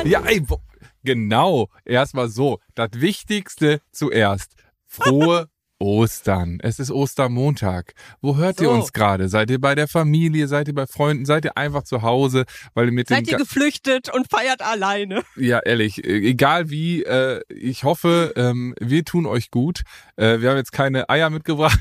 Ja, ey, genau. Erstmal so. Das Wichtigste zuerst. Frohe Ostern. Es ist Ostermontag. Wo hört ihr uns gerade? Seid ihr bei der Familie? Seid ihr bei Freunden? Seid ihr einfach zu Hause? Seid ihr geflüchtet und feiert alleine? Ja, ehrlich, egal wie, ich hoffe, wir tun euch gut. Wir haben jetzt keine Eier mitgebracht.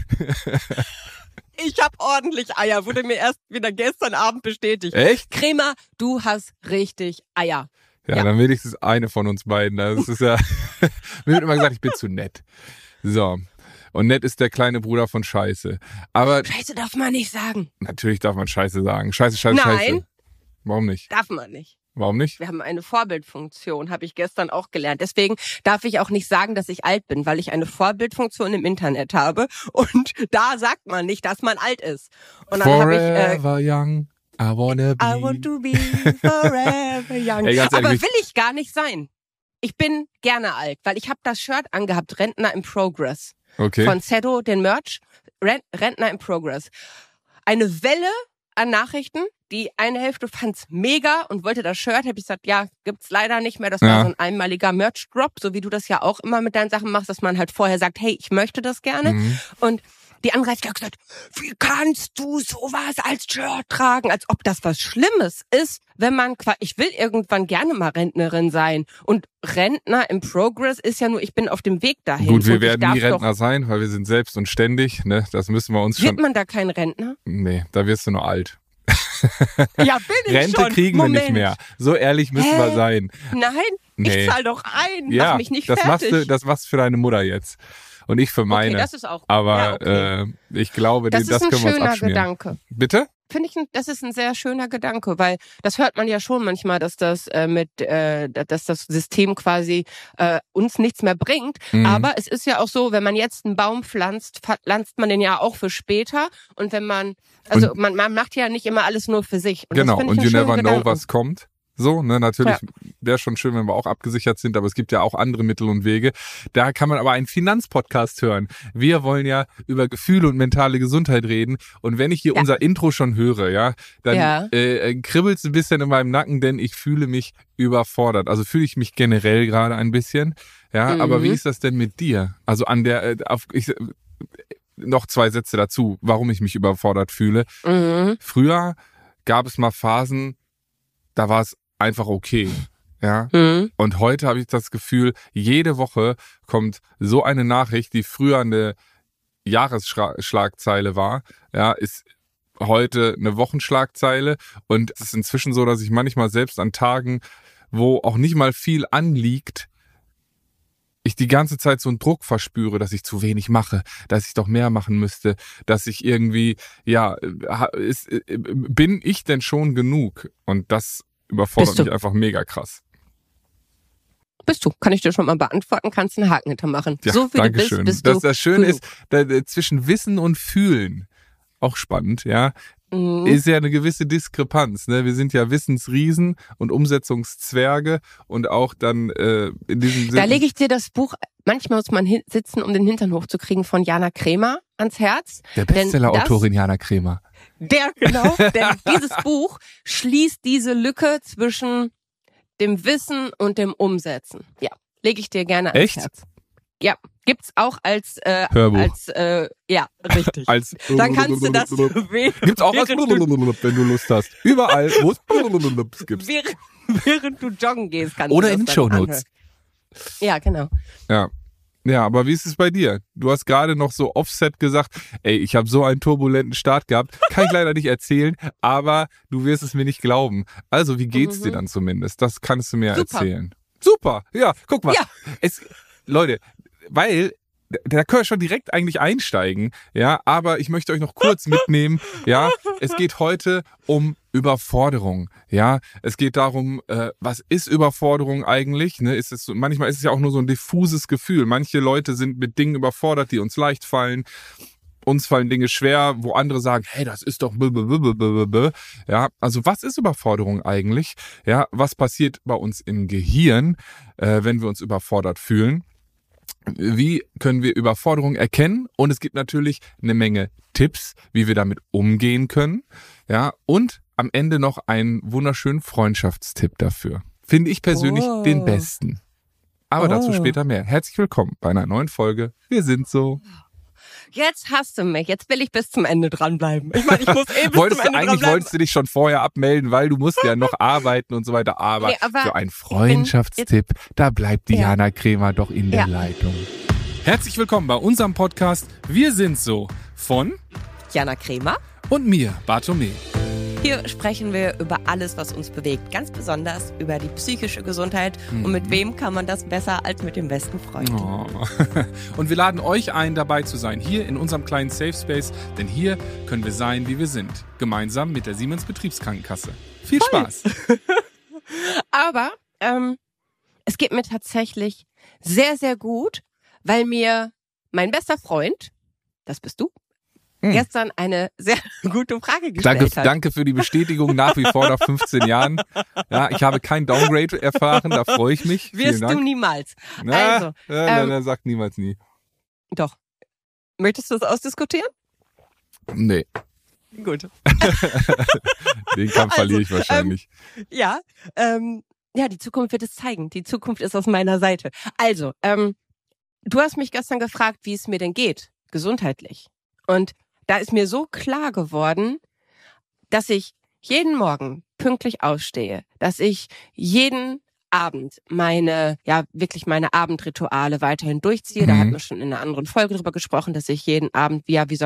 Ich habe ordentlich Eier, wurde mir erst wieder gestern Abend bestätigt. Echt? Kremer, du hast richtig Eier. Ja, dann wenigstens eine von uns beiden. Das ist ja, mir wird immer gesagt, ich bin zu nett. So. Und nett ist der kleine Bruder von Scheiße. Aber Scheiße darf man nicht sagen. Natürlich darf man Scheiße sagen. Scheiße. Nein. Warum nicht? Darf man nicht. Warum nicht? Wir haben eine Vorbildfunktion, habe ich gestern auch gelernt. Deswegen darf ich auch nicht sagen, dass ich alt bin, weil ich eine Vorbildfunktion im Internet habe. Und da sagt man nicht, dass man alt ist. Und dann Forever young, I want to be forever young. Ey, ganz ehrlich, aber will ich gar nicht sein. Ich bin gerne alt, weil ich habe das Shirt angehabt, Rentner in Progress. Okay. Von Zeddo, den Merch, Rentner in Progress. Eine Welle an Nachrichten, die eine Hälfte fand's mega und wollte das Shirt, habe ich gesagt, ja, gibt's leider nicht mehr. Das war so ein einmaliger Merch-Drop, so wie du das ja auch immer mit deinen Sachen machst, dass man halt vorher sagt, hey, ich möchte das gerne. Und die andere Hälfte hat gesagt, wie kannst du sowas als Shirt tragen? Als ob das was Schlimmes ist, wenn man, ich will irgendwann gerne mal Rentnerin sein. Und Rentner im Progress ist ja nur, ich bin auf dem Weg dahin. Gut, wir werden nie Rentner sein, weil wir sind selbst und ständig, ne? Das müssen wir uns schon... Wird man da kein Rentner? Nee, da wirst du nur alt. Ja, bin ich Rente schon. kriegen wir nicht mehr. So ehrlich müssen wir sein. Nein, nee. Ich zahl doch ein. Ja, mach mich nicht fertig. Das machst du für deine Mutter jetzt. Und ich für meine. Okay, das ist auch gut. Aber ja, okay. Ich glaube, das können wir uns abschmieren. Das ist ein schöner Gedanke. Bitte? Finde ich, das ist ein sehr schöner Gedanke, weil das hört man ja schon manchmal, dass das dass das System quasi uns nichts mehr bringt. Aber es ist ja auch so, wenn man jetzt einen Baum pflanzt, pflanzt man den ja auch für später. Und wenn man, man macht ja nicht immer alles nur für sich. Und genau. Und you never know, Gedanken. was kommt. So, ne, natürlich wäre schon schön, wenn wir auch abgesichert sind, aber es gibt ja auch andere Mittel und Wege. Da kann man aber einen Finanzpodcast hören. Wir wollen ja über Gefühle und mentale Gesundheit reden. Und wenn ich hier unser Intro schon höre, dann kribbelt es ein bisschen in meinem Nacken, denn ich fühle mich überfordert. Also fühle ich mich generell gerade ein bisschen. Ja, aber wie ist das denn mit dir? Also noch 2 Sätze dazu, warum ich mich überfordert fühle. Früher gab es mal Phasen, da war es einfach okay, ja. Und heute habe ich das Gefühl, jede Woche kommt so eine Nachricht, die früher eine Jahresschlagzeile war, ja, ist heute eine Wochenschlagzeile. Und es ist inzwischen so, dass ich manchmal selbst an Tagen, wo auch nicht mal viel anliegt, ich die ganze Zeit so einen Druck verspüre, dass ich zu wenig mache, dass ich doch mehr machen müsste, dass ich irgendwie, bin ich denn schon genug? Und das überfordert mich einfach mega krass. Bist du. Kann ich dir schon mal beantworten, kannst einen Haken hintermachen. Ja, so wie danke du schön. bist du Das Schöne genug. ist, zwischen Wissen und Fühlen, auch spannend, ja, ist ja eine gewisse Diskrepanz. Ne? Wir sind ja Wissensriesen und Umsetzungszwerge und auch dann in diesem Sinne. Da lege ich dir das Buch, manchmal muss man sitzen, um den Hintern hochzukriegen, von Jana Kremer ans Herz. Der Bestseller-Autorin Jana Kremer. Genau, denn dieses Buch schließt diese Lücke zwischen dem Wissen und dem Umsetzen. Ja, lege ich dir gerne ans Herz. Ja, gibt's auch als Hörbuch. Ja, richtig. Dann kannst du das gibt's auch als wenn du Lust hast. Überall, wo es gibt. Während du joggen gehst, kannst oder du das in den Shownotes. Ja, genau. Ja, aber wie ist es bei dir? Du hast gerade noch so Offset gesagt, ey, ich habe so einen turbulenten Start gehabt, kann ich leider nicht erzählen, aber du wirst es mir nicht glauben. Also, wie geht's dir dann zumindest? Das kannst du mir erzählen. Super, ja, guck mal. Ja. Leute, weil da können wir schon direkt eigentlich einsteigen, ja, aber ich möchte euch noch kurz mitnehmen, ja, es geht heute um Überforderung, ja, es geht darum, was ist Überforderung eigentlich, ne, manchmal ist es ja auch nur so ein diffuses Gefühl, manche Leute sind mit Dingen überfordert, die uns leicht fallen, uns fallen Dinge schwer, wo andere sagen, hey, das ist doch ja, also was ist Überforderung eigentlich, ja, was passiert bei uns im Gehirn, wenn wir uns überfordert fühlen? Wie können wir Überforderung erkennen? Und es gibt natürlich eine Menge Tipps, wie wir damit umgehen können. Ja, und am Ende noch einen wunderschönen Freundschaftstipp dafür. finde ich persönlich den besten. Aber dazu später mehr. Herzlich willkommen bei einer neuen Folge. Wir sind so. Jetzt hast du mich. Jetzt will ich bis zum Ende dranbleiben. Ich meine, ich muss bis zum Ende dranbleiben. Eigentlich wolltest du dich schon vorher abmelden, weil du musst ja noch arbeiten und so weiter. Aber für einen Freundschaftstipp, da bleibt Diana Kremer doch in der Leitung. Herzlich willkommen bei unserem Podcast Wir sind so von Jana Kremer und mir, Bartome. Hier sprechen wir über alles, was uns bewegt. Ganz besonders über die psychische Gesundheit. Und mit wem kann man das besser als mit dem besten Freund? Oh. Und wir laden euch ein, dabei zu sein, hier in unserem kleinen Safe Space. Denn hier können wir sein, wie wir sind. Gemeinsam mit der Siemens Betriebskrankenkasse. Viel Spaß. Aber es geht mir tatsächlich sehr, sehr gut, weil mir mein bester Freund, das bist du, gestern eine sehr gute Frage gestellt hat. Danke für die Bestätigung nach wie vor nach 15 Jahren. Ja, ich habe kein Downgrade erfahren, da freue ich mich. Wirst du niemals. Also, sagt niemals nie. Doch. Möchtest du das ausdiskutieren? Nee. Gut. Den Kampf verliere ich wahrscheinlich. Ja, die Zukunft wird es zeigen. Die Zukunft ist aus meiner Seite. Also, du hast mich gestern gefragt, wie es mir denn geht, gesundheitlich. Und da ist mir so klar geworden, dass ich jeden Morgen pünktlich aufstehe, dass ich jeden Abend meine Abendrituale weiterhin durchziehe. Da hatten wir schon in einer anderen Folge drüber gesprochen, dass ich jeden Abend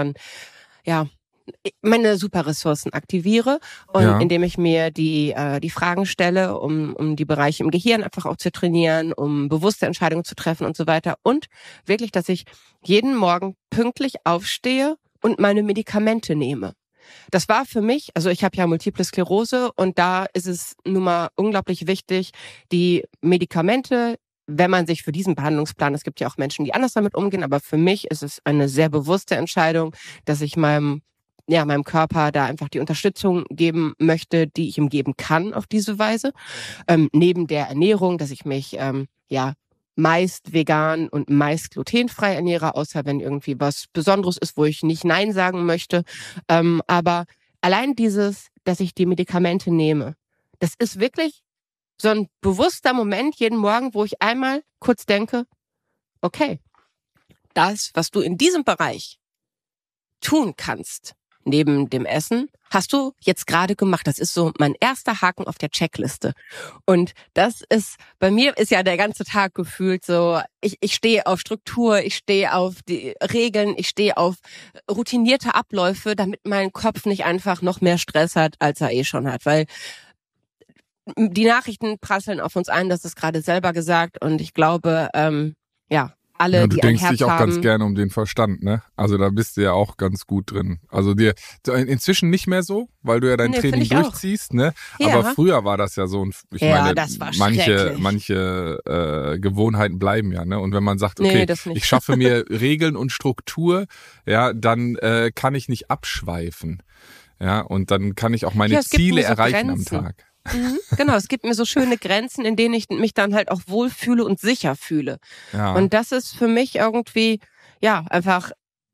meine Superressourcen aktiviere und indem ich mir die Fragen stelle, um die Bereiche im Gehirn einfach auch zu trainieren, um bewusste Entscheidungen zu treffen und so weiter. Und wirklich, dass ich jeden Morgen pünktlich aufstehe und meine Medikamente nehme. Das war für mich, also ich habe ja Multiple Sklerose und da ist es nun mal unglaublich wichtig, die Medikamente, wenn man sich für diesen Behandlungsplan, es gibt ja auch Menschen, die anders damit umgehen, aber für mich ist es eine sehr bewusste Entscheidung, dass ich meinem Körper da einfach die Unterstützung geben möchte, die ich ihm geben kann auf diese Weise. Neben der Ernährung, dass ich mich meist vegan und meist glutenfrei ernähre, außer wenn irgendwie was Besonderes ist, wo ich nicht Nein sagen möchte. Aber allein dieses, dass ich die Medikamente nehme, das ist wirklich so ein bewusster Moment jeden Morgen, wo ich einmal kurz denke, okay, das, was du in diesem Bereich tun kannst, neben dem Essen, hast du jetzt gerade gemacht. Das ist so mein erster Haken auf der Checkliste. Und das ist, bei mir ist ja der ganze Tag gefühlt so, ich stehe auf Struktur, ich stehe auf die Regeln, ich stehe auf routinierte Abläufe, damit mein Kopf nicht einfach noch mehr Stress hat, als er eh schon hat. Weil die Nachrichten prasseln auf uns ein, das ist gerade selber gesagt. Und ich glaube, alle, du die ein denkst Herz dich auch haben. ganz gerne um den Verstand, ne? Also da bist du ja auch ganz gut drin. Also dir inzwischen nicht mehr so, weil du ja dein Training durchziehst, ne? Ja. Aber früher war das ja so. Und ich meine, das war manche Gewohnheiten bleiben ja, ne? Und wenn man sagt, okay, ich schaffe mir Regeln und Struktur, ja, dann kann ich nicht abschweifen. Ja, und dann kann ich auch meine Ziele erreichen am Tag. Genau, es gibt mir so schöne Grenzen, in denen ich mich dann halt auch wohlfühle und sicher fühle. Ja. Und das ist für mich irgendwie, einfach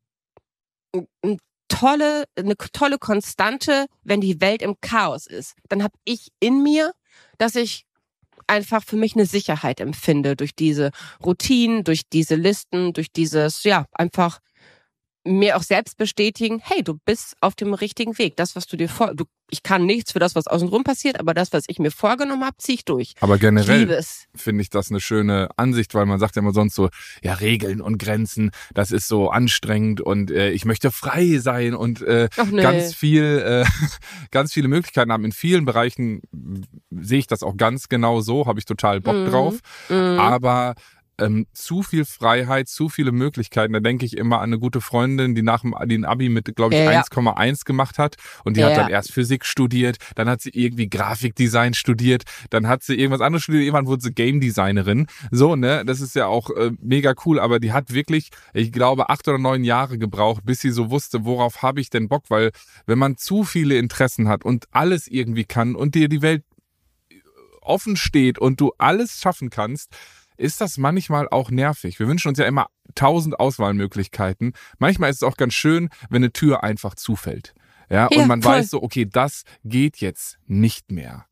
eine tolle Konstante, wenn die Welt im Chaos ist. Dann habe ich in mir, dass ich einfach für mich eine Sicherheit empfinde durch diese Routinen, durch diese Listen, durch dieses, einfach mir auch selbst bestätigen, hey, du bist auf dem richtigen Weg. Das, was ich kann nichts für das, was außenrum passiert, aber das, was ich mir vorgenommen habe, ziehe ich durch. Aber generell finde ich das eine schöne Ansicht, weil man sagt ja immer sonst so, ja, Regeln und Grenzen, das ist so anstrengend und ich möchte frei sein und ganz viele Möglichkeiten haben. In vielen Bereichen sehe ich das auch ganz genau so, habe ich total Bock drauf. Aber zu viel Freiheit, zu viele Möglichkeiten. Da denke ich immer an eine gute Freundin, die nach dem Abi mit, glaube ich, 1,1 gemacht hat. Und die hat dann erst Physik studiert, dann hat sie irgendwie Grafikdesign studiert, dann hat sie irgendwas anderes studiert, irgendwann wurde sie Game Designerin. So, ne, das ist ja auch mega cool, aber die hat wirklich, ich glaube, 8 oder 9 Jahre gebraucht, bis sie so wusste, worauf habe ich denn Bock, weil wenn man zu viele Interessen hat und alles irgendwie kann und dir die Welt offen steht und du alles schaffen kannst, ist das manchmal auch nervig. Wir wünschen uns ja immer 1000 Auswahlmöglichkeiten. Manchmal ist es auch ganz schön, wenn eine Tür einfach zufällt. Ja, und man weiß so, okay, das geht jetzt nicht mehr.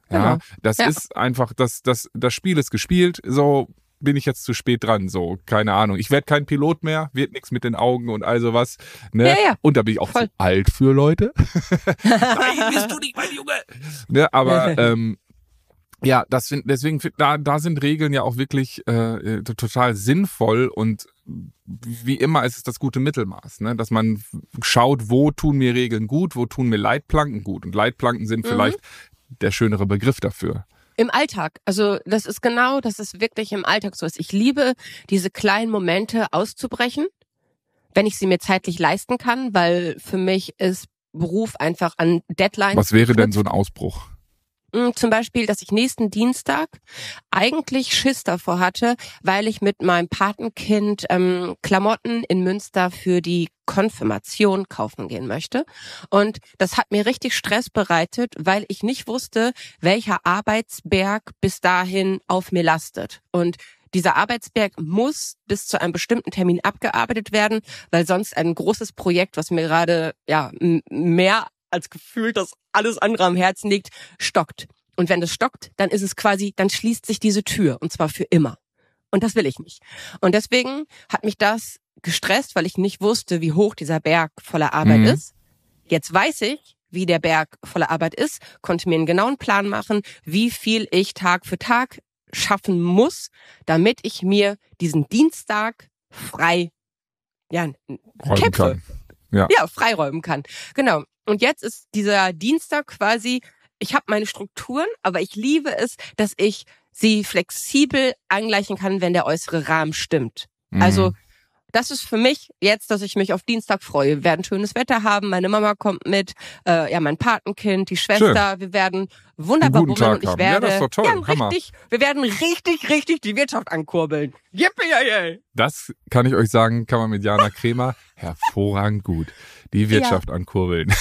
Ja, Genau. das ist einfach, das Spiel ist gespielt, so bin ich jetzt zu spät dran, so, keine Ahnung. Ich werde kein Pilot mehr, wird nichts mit den Augen und all sowas, ne? Ja. Und da bin ich auch Voll. zu alt für, Leute. Nein, bist du nicht mein Junge. Ne, aber, ja, da sind Regeln ja auch wirklich total sinnvoll und wie immer ist es das gute Mittelmaß, ne? Dass man schaut, wo tun mir Regeln gut, wo tun mir Leitplanken gut. Und Leitplanken sind vielleicht der schönere Begriff dafür. Im Alltag. Also das ist wirklich im Alltag so. Ich liebe diese kleinen Momente auszubrechen, wenn ich sie mir zeitlich leisten kann, weil für mich ist Beruf einfach an Deadlines. Was wäre denn so ein Ausbruch? Zum Beispiel, dass ich nächsten Dienstag eigentlich Schiss davor hatte, weil ich mit meinem Patenkind Klamotten in Münster für die Konfirmation kaufen gehen möchte. Und das hat mir richtig Stress bereitet, weil ich nicht wusste, welcher Arbeitsberg bis dahin auf mir lastet. Und dieser Arbeitsberg muss bis zu einem bestimmten Termin abgearbeitet werden, weil sonst ein großes Projekt, was mir gerade mehr als gefühlt das alles andere am Herzen liegt, stockt. Und wenn das stockt, dann ist es quasi, dann schließt sich diese Tür und zwar für immer. Und das will ich nicht. Und deswegen hat mich das gestresst, weil ich nicht wusste, wie hoch dieser Berg voller Arbeit ist. Jetzt weiß ich, wie der Berg voller Arbeit ist, konnte mir einen genauen Plan machen, wie viel ich Tag für Tag schaffen muss, damit ich mir diesen Dienstag frei Räumen kann. Ja, freiräumen kann. Genau. Und jetzt ist dieser Dienstag quasi, ich habe meine Strukturen, aber ich liebe es, dass ich sie flexibel angleichen kann, wenn der äußere Rahmen stimmt. Also das ist für mich jetzt, dass ich mich auf Dienstag freue. Wir werden schönes Wetter haben, meine Mama kommt mit, mein Patenkind, die Schwester, wir werden wunderbar guten bummeln Tag und ich haben. werde, Ja, das ist doch toll. Hammer. wir werden richtig die Wirtschaft ankurbeln. Yippie! Das kann ich euch sagen, kann man mit Jana Kremer hervorragend gut. Die Wirtschaft ankurbeln.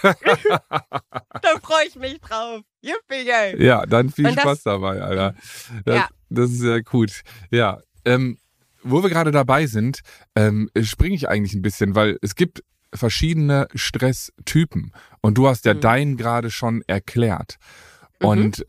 Da freue ich mich drauf. Yippie! Ja, dann viel Spaß dabei, Alter. Das ist ja gut. Ja, wo wir gerade dabei sind, springe ich eigentlich ein bisschen, weil es gibt verschiedene Stresstypen und du hast ja deinen gerade schon erklärt. Und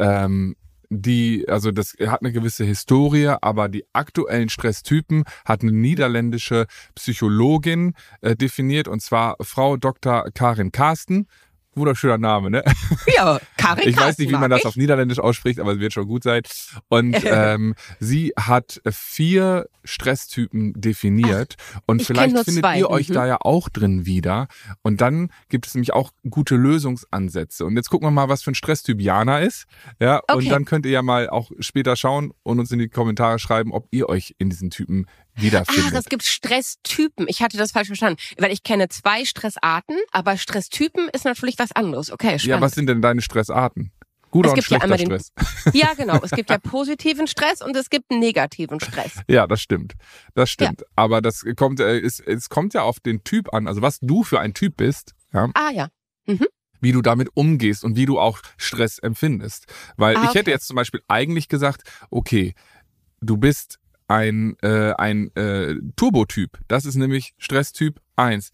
das hat eine gewisse Historie, aber die aktuellen Stresstypen hat eine niederländische Psychologin definiert, und zwar Frau Dr. Karin Karsten. Wunderschöner Name, ne? Ja, Karin. Ich weiß nicht, wie man das auf Niederländisch ausspricht, aber es wird schon gut sein. Und sie hat 4 Stresstypen definiert. Und vielleicht findet ihr euch da ja auch drin wieder. Und dann gibt es nämlich auch gute Lösungsansätze. Und jetzt gucken wir mal, was für ein Stresstyp Jana ist. Ja, und dann könnt ihr ja mal auch später schauen und uns in die Kommentare schreiben, ob ihr euch in diesen Typen wiederfindet. Ach, es gibt Stresstypen. Ich hatte das falsch verstanden. Weil ich kenne 2 Stressarten, aber Stresstypen ist natürlich was anderes. Okay, spannend. Ja, was sind denn deine Stressarten? Guter und schlechter Stress. Ja, genau. Es gibt ja positiven Stress und es gibt negativen Stress. Ja, das stimmt. Das stimmt. Ja. Aber das kommt, es kommt ja auf den Typ an, also was du für ein Typ bist. Ja. Ah, ja. Wie du damit umgehst und wie du auch Stress empfindest. Weil ich hätte jetzt zum Beispiel eigentlich gesagt, okay, du bist ein Turbotyp. Das ist nämlich Stresstyp 1.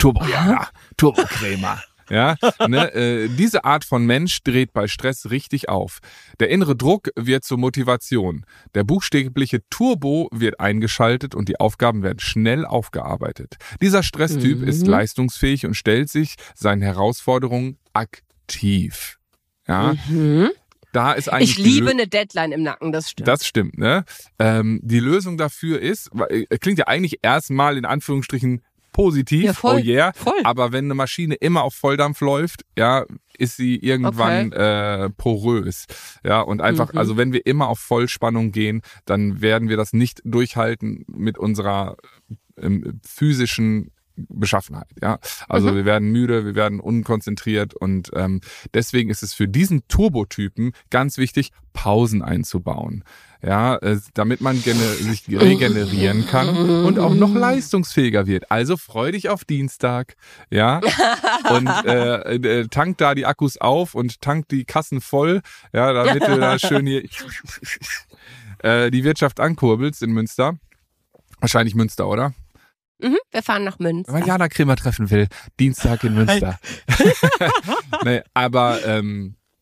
Turbokrämer. Ja, ne, diese Art von Mensch dreht bei Stress richtig auf. Der innere Druck wird zur Motivation. Der buchstäbliche Turbo wird eingeschaltet und die Aufgaben werden schnell aufgearbeitet. Dieser Stresstyp ist leistungsfähig und stellt sich seinen Herausforderungen aktiv. Ja. Da ist eigentlich ich liebe eine Deadline im Nacken, das stimmt. Das stimmt, ne? Die Lösung dafür ist, klingt ja eigentlich erstmal in Anführungsstrichen positiv, ja, voll, oh yeah, voll. Aber wenn eine Maschine immer auf Volldampf läuft, ja, ist sie irgendwann porös. Ja, und einfach, also wenn wir immer auf Vollspannung gehen, dann werden wir das nicht durchhalten mit unserer physischen Beschaffenheit, ja. Also wir werden müde, wir werden unkonzentriert und deswegen ist es für diesen Turbotypen ganz wichtig, Pausen einzubauen. Ja, damit man sich regenerieren kann und auch noch leistungsfähiger wird. Also freu dich auf Dienstag, ja, und tank da die Akkus auf und tank die Kassen voll, ja, damit du da schön hier die Wirtschaft ankurbelst in Münster. Wahrscheinlich Münster, oder? Wir fahren nach Münster. Wenn man Jana Kremer treffen will, Dienstag in Münster. Nee, aber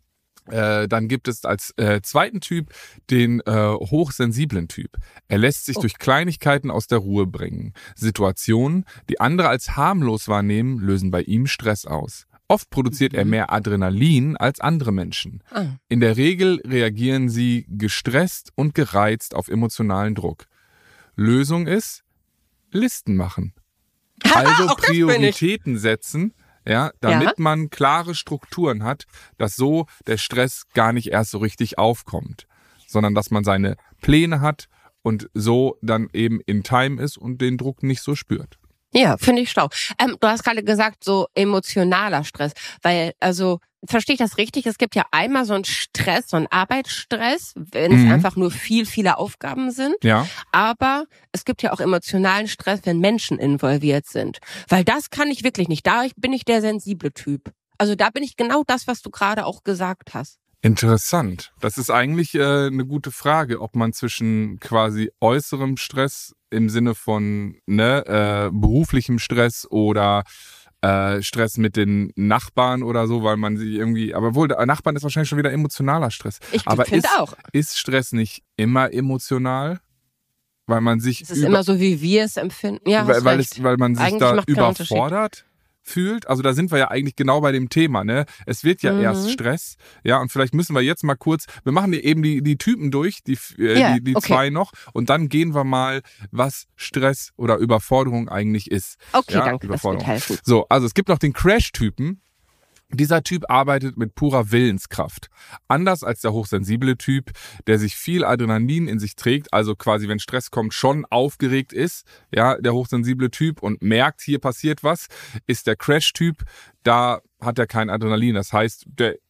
Dann gibt es als zweiten Typ den hochsensiblen Typ. Er lässt sich durch Kleinigkeiten aus der Ruhe bringen. Situationen, die andere als harmlos wahrnehmen, lösen bei ihm Stress aus. Oft produziert er mehr Adrenalin als andere Menschen. In der Regel reagieren sie gestresst und gereizt auf emotionalen Druck. Lösung ist, Listen machen. Also Prioritäten setzen, ja, damit man klare Strukturen hat, dass so der Stress gar nicht erst so richtig aufkommt, sondern dass man seine Pläne hat und so dann eben in Time ist und den Druck nicht so spürt. Ja, finde ich schlau. Du hast gerade gesagt, so emotionaler Stress, weil, also, verstehe ich das richtig? Es gibt ja einmal so einen Stress, so einen Arbeitsstress, wenn es einfach nur viele Aufgaben sind. Ja. Aber es gibt ja auch emotionalen Stress, wenn Menschen involviert sind. Weil das kann ich wirklich nicht. Da bin ich der sensible Typ. Also da bin ich genau das, was du gerade auch gesagt hast. Interessant. Das ist eigentlich eine gute Frage, ob man zwischen quasi äußerem Stress im Sinne von beruflichem Stress oder Stress mit den Nachbarn oder so, weil man sie irgendwie, aber wohl, der Nachbarn ist wahrscheinlich schon wieder emotionaler Stress. Ich finde auch. Ist Stress nicht immer emotional? Weil man sich es ist immer so, wie wir es empfinden. Ja, weil man sich eigentlich da überfordert fühlt. Also da sind wir ja eigentlich genau bei dem Thema, ne? Es wird ja erst Stress, ja, und vielleicht müssen wir jetzt mal kurz, wir machen eben die Typen durch, die zwei noch, und dann gehen wir mal, was Stress oder Überforderung eigentlich ist. Okay, ja? danke, das wird helfen. So, also es gibt noch den Crash-Typen. Dieser Typ arbeitet mit purer Willenskraft. Anders als der hochsensible Typ, der sich viel Adrenalin in sich trägt, also quasi, wenn Stress kommt, schon aufgeregt ist, ja, der hochsensible Typ und merkt, hier passiert was, ist der Crash-Typ, da hat er kein Adrenalin. Das heißt,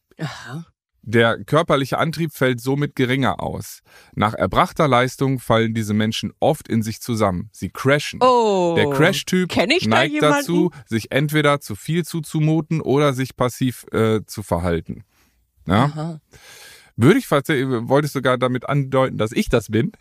der körperliche Antrieb fällt somit geringer aus. Nach erbrachter Leistung fallen diese Menschen oft in sich zusammen. Sie crashen. Oh, der Crash-Typ neigt da dazu, sich entweder zu viel zuzumuten oder sich passiv zu verhalten. Ja? Aha. Wolltest du sogar damit andeuten, dass ich das bin?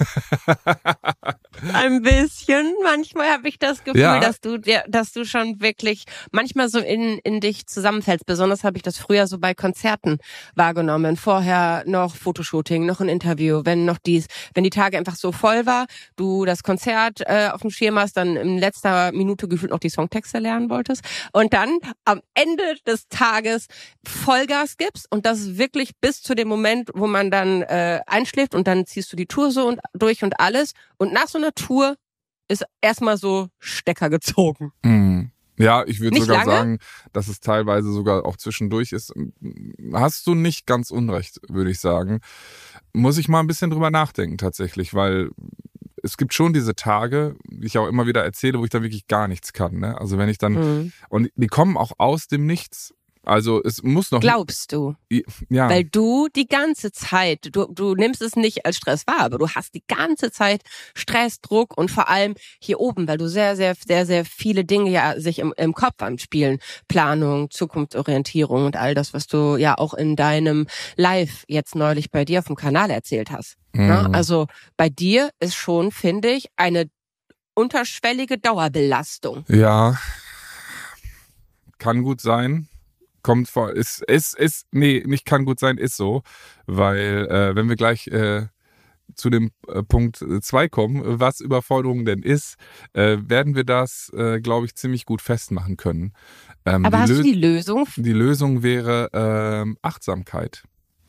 Ein bisschen. Manchmal habe ich das Gefühl, dass du schon wirklich manchmal so in dich zusammenfällst. Besonders habe ich das früher so bei Konzerten wahrgenommen. Vorher noch Fotoshooting, noch ein Interview, wenn die Tage einfach so voll war, du das Konzert auf dem Schirm hast, dann in letzter Minute gefühlt noch die Songtexte lernen wolltest und dann am Ende des Tages Vollgas gibst und das wirklich bis zu dem Moment, wo man dann einschläft und dann ziehst du die Tour so und durch und alles und nach so einer Tour ist erstmal so Stecker gezogen. Mhm. Ja, ich würde sogar lange sagen, dass es teilweise sogar auch zwischendurch ist. Hast du nicht ganz unrecht, würde ich sagen. Muss ich mal ein bisschen drüber nachdenken tatsächlich, weil es gibt schon diese Tage, die ich auch immer wieder erzähle, wo ich dann wirklich gar nichts kann. Ne? Also wenn ich dann, und die kommen auch aus dem Nichts. Also es muss noch... Glaubst du? Ja. Weil du die ganze Zeit, du nimmst es nicht als Stress wahr, aber du hast die ganze Zeit Stress, Druck und vor allem hier oben, weil du sehr, sehr, sehr, sehr viele Dinge ja sich im Kopf anspielen. Planung, Zukunftsorientierung und all das, was du ja auch in deinem Live jetzt neulich bei dir auf dem Kanal erzählt hast. Ja, also bei dir ist schon, finde ich, eine unterschwellige Dauerbelastung. Ja, kann gut sein. Kommt vor, nee, nicht kann gut sein, ist so, weil wenn wir gleich zu dem Punkt 2 kommen, was Überforderung denn ist, werden wir das, glaube ich, ziemlich gut festmachen können. Aber hast du die Lösung? Die Lösung wäre Achtsamkeit.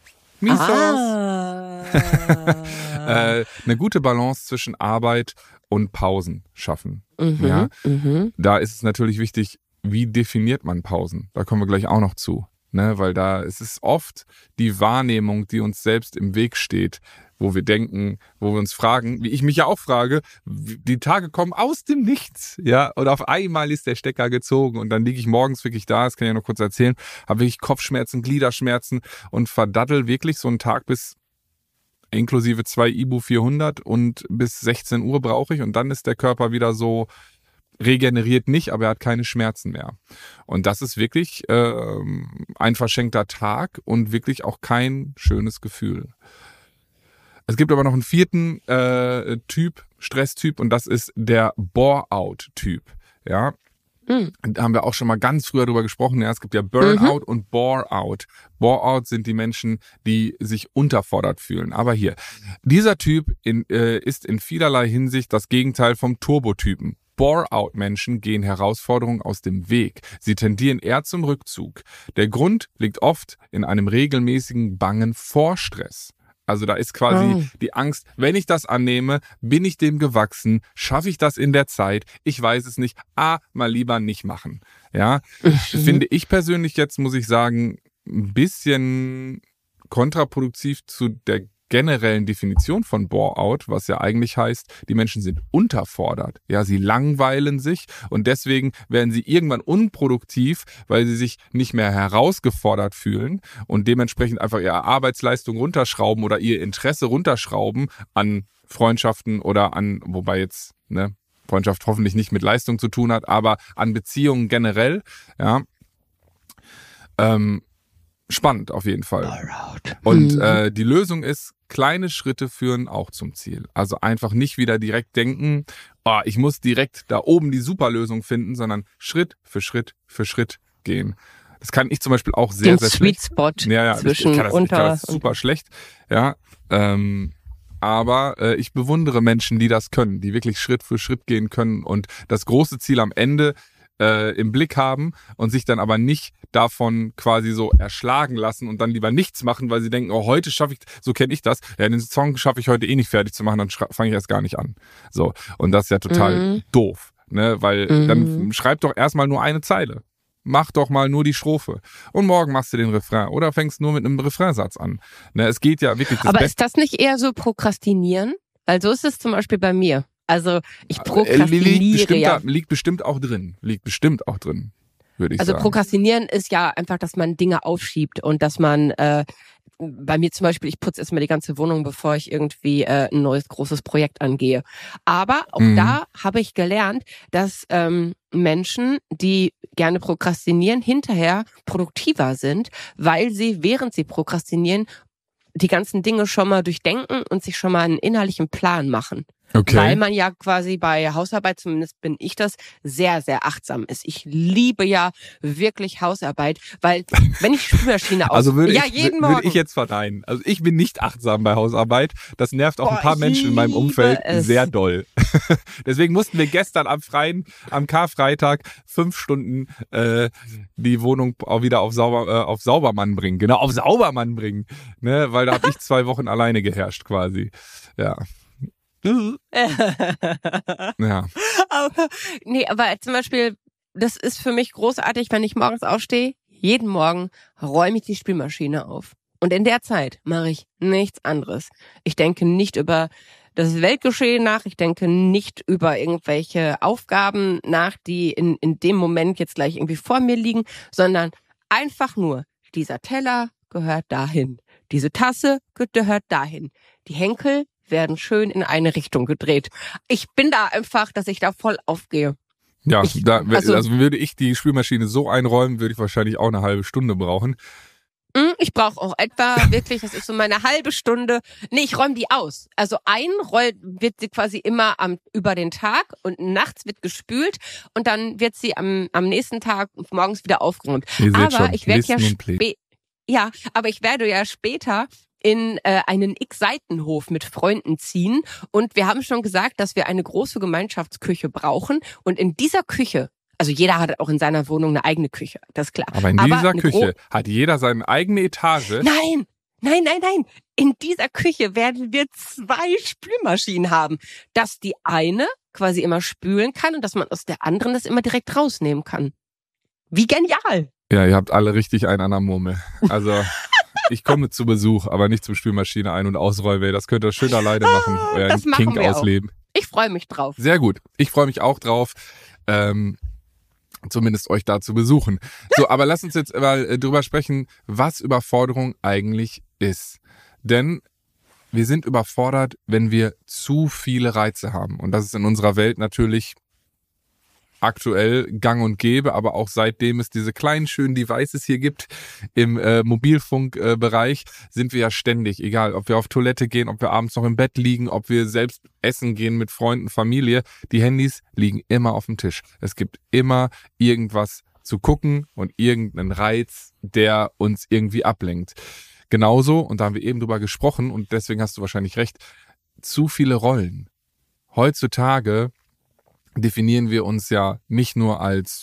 Eine gute Balance zwischen Arbeit und Pausen schaffen. Da ist es natürlich wichtig, wie definiert man Pausen? Da kommen wir gleich auch noch zu. Ne? Weil da ist es oft die Wahrnehmung, die uns selbst im Weg steht, wo wir denken, wo wir uns fragen, wie ich mich ja auch frage, die Tage kommen aus dem Nichts, ja, und auf einmal ist der Stecker gezogen und dann liege ich morgens wirklich da, das kann ich ja noch kurz erzählen, habe wirklich Kopfschmerzen, Gliederschmerzen und verdaddel wirklich so einen Tag bis inklusive 2 Ibu 400 und bis 16 Uhr brauche ich und dann ist der Körper wieder so regeneriert nicht, aber er hat keine Schmerzen mehr. Und das ist wirklich ein verschenkter Tag und wirklich auch kein schönes Gefühl. Es gibt aber noch einen vierten Typ, Stresstyp, und das ist der Bore-out-Typ. Ja? Da haben wir auch schon mal ganz früher drüber gesprochen. Ja, es gibt ja Burnout und Bore-out. Bore-out sind die Menschen, die sich unterfordert fühlen. Aber hier, dieser Typ ist in vielerlei Hinsicht das Gegenteil vom Turbotypen. Bore-out-Menschen gehen Herausforderungen aus dem Weg. Sie tendieren eher zum Rückzug. Der Grund liegt oft in einem regelmäßigen bangen Vorstress. Also da ist quasi die Angst, wenn ich das annehme, bin ich dem gewachsen, schaffe ich das in der Zeit, ich weiß es nicht, mal lieber nicht machen. Ja, finde ich persönlich jetzt, muss ich sagen, ein bisschen kontraproduktiv zu der generellen Definition von Bore-out, was ja eigentlich heißt, die Menschen sind unterfordert. Ja, sie langweilen sich und deswegen werden sie irgendwann unproduktiv, weil sie sich nicht mehr herausgefordert fühlen und dementsprechend einfach ihre Arbeitsleistung runterschrauben oder ihr Interesse runterschrauben an Freundschaften oder an, wobei jetzt, Freundschaft hoffentlich nicht mit Leistung zu tun hat, aber an Beziehungen generell, ja. Spannend auf jeden Fall. Und die Lösung ist, kleine Schritte führen auch zum Ziel. Also einfach nicht wieder direkt denken, ich muss direkt da oben die Superlösung finden, sondern Schritt für Schritt für Schritt gehen. Das kann ich zum Beispiel auch sehr, sehr schlecht. Sweet Spot zwischen ich kann das super schlecht. Ja, aber ich bewundere Menschen, die das können, die wirklich Schritt für Schritt gehen können und das große Ziel am Ende im Blick haben und sich dann aber nicht davon quasi so erschlagen lassen und dann lieber nichts machen, weil sie denken, heute schaffe ich, so kenne ich das, den Song schaffe ich heute eh nicht fertig zu machen, dann fange ich erst gar nicht an. So, und das ist ja total doof, ne, weil dann schreib doch erstmal nur eine Zeile. Mach doch mal nur die Strophe. Und morgen machst du den Refrain oder fängst nur mit einem Refrainsatz an. Ne, es geht ja wirklich Aber ist das nicht eher so Prokrastinieren? Weil so ist es zum Beispiel bei mir. Also ich prokrastiniere liegt bestimmt auch drin, würde ich sagen. Also Prokrastinieren ist ja einfach, dass man Dinge aufschiebt und dass man, bei mir zum Beispiel, ich putze erstmal die ganze Wohnung, bevor ich irgendwie ein neues großes Projekt angehe. Aber auch da habe ich gelernt, dass Menschen, die gerne prokrastinieren, hinterher produktiver sind, weil sie, während sie prokrastinieren, die ganzen Dinge schon mal durchdenken und sich schon mal einen innerlichen Plan machen. Okay. Weil man ja quasi bei Hausarbeit, zumindest bin ich das, sehr, sehr achtsam ist. Ich liebe ja wirklich Hausarbeit, weil wenn ich Spülmaschine würde ich jetzt verneinen. Also ich bin nicht achtsam bei Hausarbeit. Das nervt auch ein paar Menschen in meinem Umfeld sehr doll. Deswegen mussten wir gestern am Karfreitag 5 Stunden die Wohnung auch wieder auf Saubermann bringen. Genau, auf Saubermann bringen. Ne? Weil da habe ich 2 Wochen alleine geherrscht quasi. Ja. Ja. Aber zum Beispiel, das ist für mich großartig, wenn ich morgens aufstehe, jeden Morgen räume ich die Spülmaschine auf. Und in der Zeit mache ich nichts anderes. Ich denke nicht über das Weltgeschehen nach, ich denke nicht über irgendwelche Aufgaben nach, die in dem Moment jetzt gleich irgendwie vor mir liegen, sondern einfach nur, dieser Teller gehört dahin, diese Tasse gehört dahin, die Henkel werden schön in eine Richtung gedreht. Ich bin da einfach, dass ich da voll aufgehe. Ja, also würde ich die Spülmaschine so einräumen, würde ich wahrscheinlich auch eine halbe Stunde brauchen. Ich brauche auch etwa wirklich, das ist so meine halbe Stunde. Nee, ich räume die aus. Also wird sie quasi immer über den Tag und nachts wird gespült und dann wird sie am nächsten Tag morgens wieder aufgeräumt. Aber ich werde ich werde ja später in einen X-Seitenhof mit Freunden ziehen und wir haben schon gesagt, dass wir eine große Gemeinschaftsküche brauchen und in dieser Küche, also jeder hat auch in seiner Wohnung eine eigene Küche, das ist klar. Aber in dieser Küche hat jeder seine eigene Etage? Nein. In dieser Küche werden wir 2 Spülmaschinen haben, dass die eine quasi immer spülen kann und dass man aus der anderen das immer direkt rausnehmen kann. Wie genial! Ja, ihr habt alle richtig einen an der Murmel. Also ich komme zu Besuch, aber nicht zum Spülmaschine ein- und ausräumen. Das könnt ihr schön alleine machen, euren Kink ausleben. Ich freue mich drauf. Sehr gut. Ich freue mich auch drauf, zumindest euch da zu besuchen. So, aber lasst uns jetzt mal drüber sprechen, was Überforderung eigentlich ist. Denn wir sind überfordert, wenn wir zu viele Reize haben. Und das ist in unserer Welt natürlich aktuell gang und gäbe, aber auch seitdem es diese kleinen schönen Devices hier gibt im Mobilfunkbereich, sind wir ja ständig, egal ob wir auf Toilette gehen, ob wir abends noch im Bett liegen, ob wir selbst essen gehen mit Freunden, Familie, die Handys liegen immer auf dem Tisch. Es gibt immer irgendwas zu gucken und irgendeinen Reiz, der uns irgendwie ablenkt. Genauso, und da haben wir eben drüber gesprochen und deswegen hast du wahrscheinlich recht, zu viele Rollen. Heutzutage definieren wir uns ja nicht nur als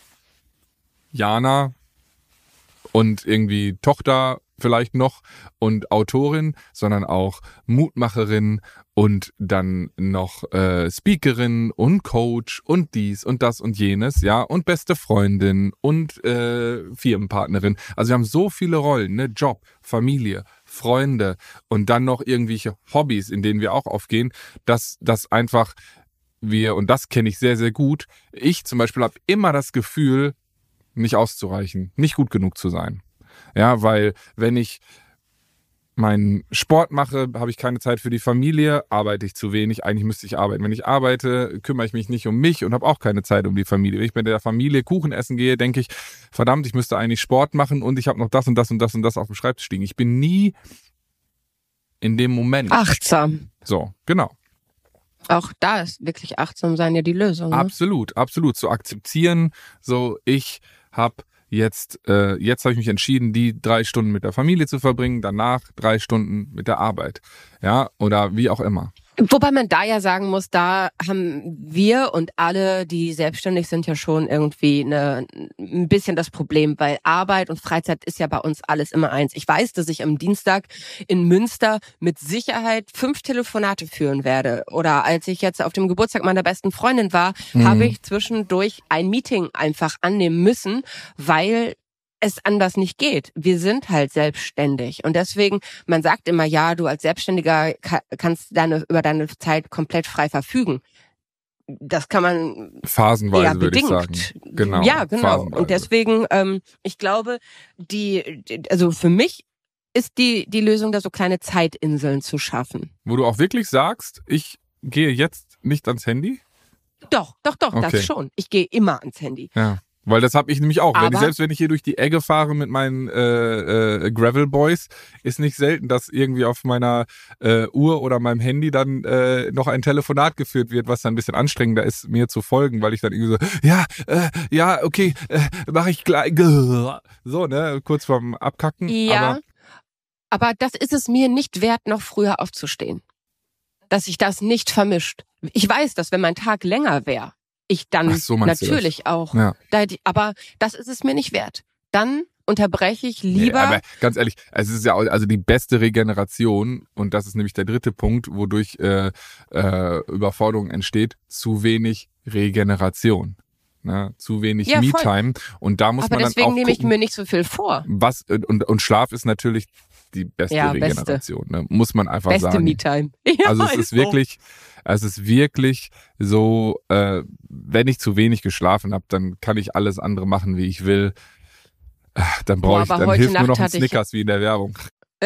Jana und irgendwie Tochter vielleicht noch und Autorin, sondern auch Mutmacherin und dann noch Speakerin und Coach und dies und das und jenes, ja, und beste Freundin und Firmenpartnerin. Also wir haben so viele Rollen, ne, Job, Familie, Freunde und dann noch irgendwelche Hobbys, in denen wir auch aufgehen, dass das einfach und das kenne ich sehr, sehr gut, ich zum Beispiel habe immer das Gefühl, nicht auszureichen, nicht gut genug zu sein. Ja, weil wenn ich meinen Sport mache, habe ich keine Zeit für die Familie, arbeite ich zu wenig, eigentlich müsste ich arbeiten. Wenn ich arbeite, kümmere ich mich nicht um mich und habe auch keine Zeit um die Familie. Wenn ich mit der Familie Kuchen essen gehe, denke ich, verdammt, ich müsste eigentlich Sport machen und ich habe noch das und das und das und das auf dem Schreibtisch liegen. Ich bin nie in dem Moment achtsam. So, genau. Auch da ist wirklich achtsam sein ja die Lösung. Ne? Absolut, absolut. Zu akzeptieren, so ich habe jetzt habe ich mich entschieden, die 3 Stunden mit der Familie zu verbringen, danach 3 Stunden mit der Arbeit. Ja, oder wie auch immer. Wobei man da ja sagen muss, da haben wir und alle, die selbstständig sind, ja schon irgendwie ein bisschen das Problem, weil Arbeit und Freizeit ist ja bei uns alles immer eins. Ich weiß, dass ich am Dienstag in Münster mit Sicherheit 5 Telefonate führen werde. Oder als ich jetzt auf dem Geburtstag meiner besten Freundin war, habe ich zwischendurch ein Meeting einfach annehmen müssen, weil es anders nicht geht. Wir sind halt selbstständig und deswegen, man sagt immer, ja, du als Selbstständiger kannst über deine Zeit komplett frei verfügen. Das kann man phasenweise, würde ich sagen. Genau. Ja, genau. Phasenweise. Und deswegen, ich glaube, also für mich ist die Lösung, da so kleine Zeitinseln zu schaffen. Wo du auch wirklich sagst, ich gehe jetzt nicht ans Handy? Doch, okay. Das schon. Ich gehe immer ans Handy. Ja. Weil das habe ich nämlich auch. Selbst wenn ich hier durch die Egge fahre mit meinen Gravel Boys, ist nicht selten, dass irgendwie auf meiner Uhr oder meinem Handy dann noch ein Telefonat geführt wird, was dann ein bisschen anstrengender ist, mir zu folgen, weil ich dann irgendwie so, ja, okay, mache ich gleich. So, ne, kurz vorm Abkacken. Ja, aber das ist es mir nicht wert, noch früher aufzustehen. Dass sich das nicht vermischt. Ich weiß, dass wenn mein Tag länger wäre, ich dann natürlich auch. Ja. Aber das ist es mir nicht wert. Dann unterbreche ich lieber. Nee, aber ganz ehrlich, es ist ja also die beste Regeneration, und das ist nämlich der dritte Punkt, wodurch Überforderung entsteht, zu wenig Regeneration. Ne? Zu wenig Me-Time. Und da muss man dann auch deswegen nehme ich mir nicht so viel vor. Und Schlaf ist natürlich die beste Regeneration. Ne? Muss man einfach sagen. Beste Me-Time. Ja, also es ist wirklich so, wenn ich zu wenig geschlafen habe, dann kann ich alles andere machen, wie ich will. Dann hilft nur noch ein Snickers wie in der Werbung.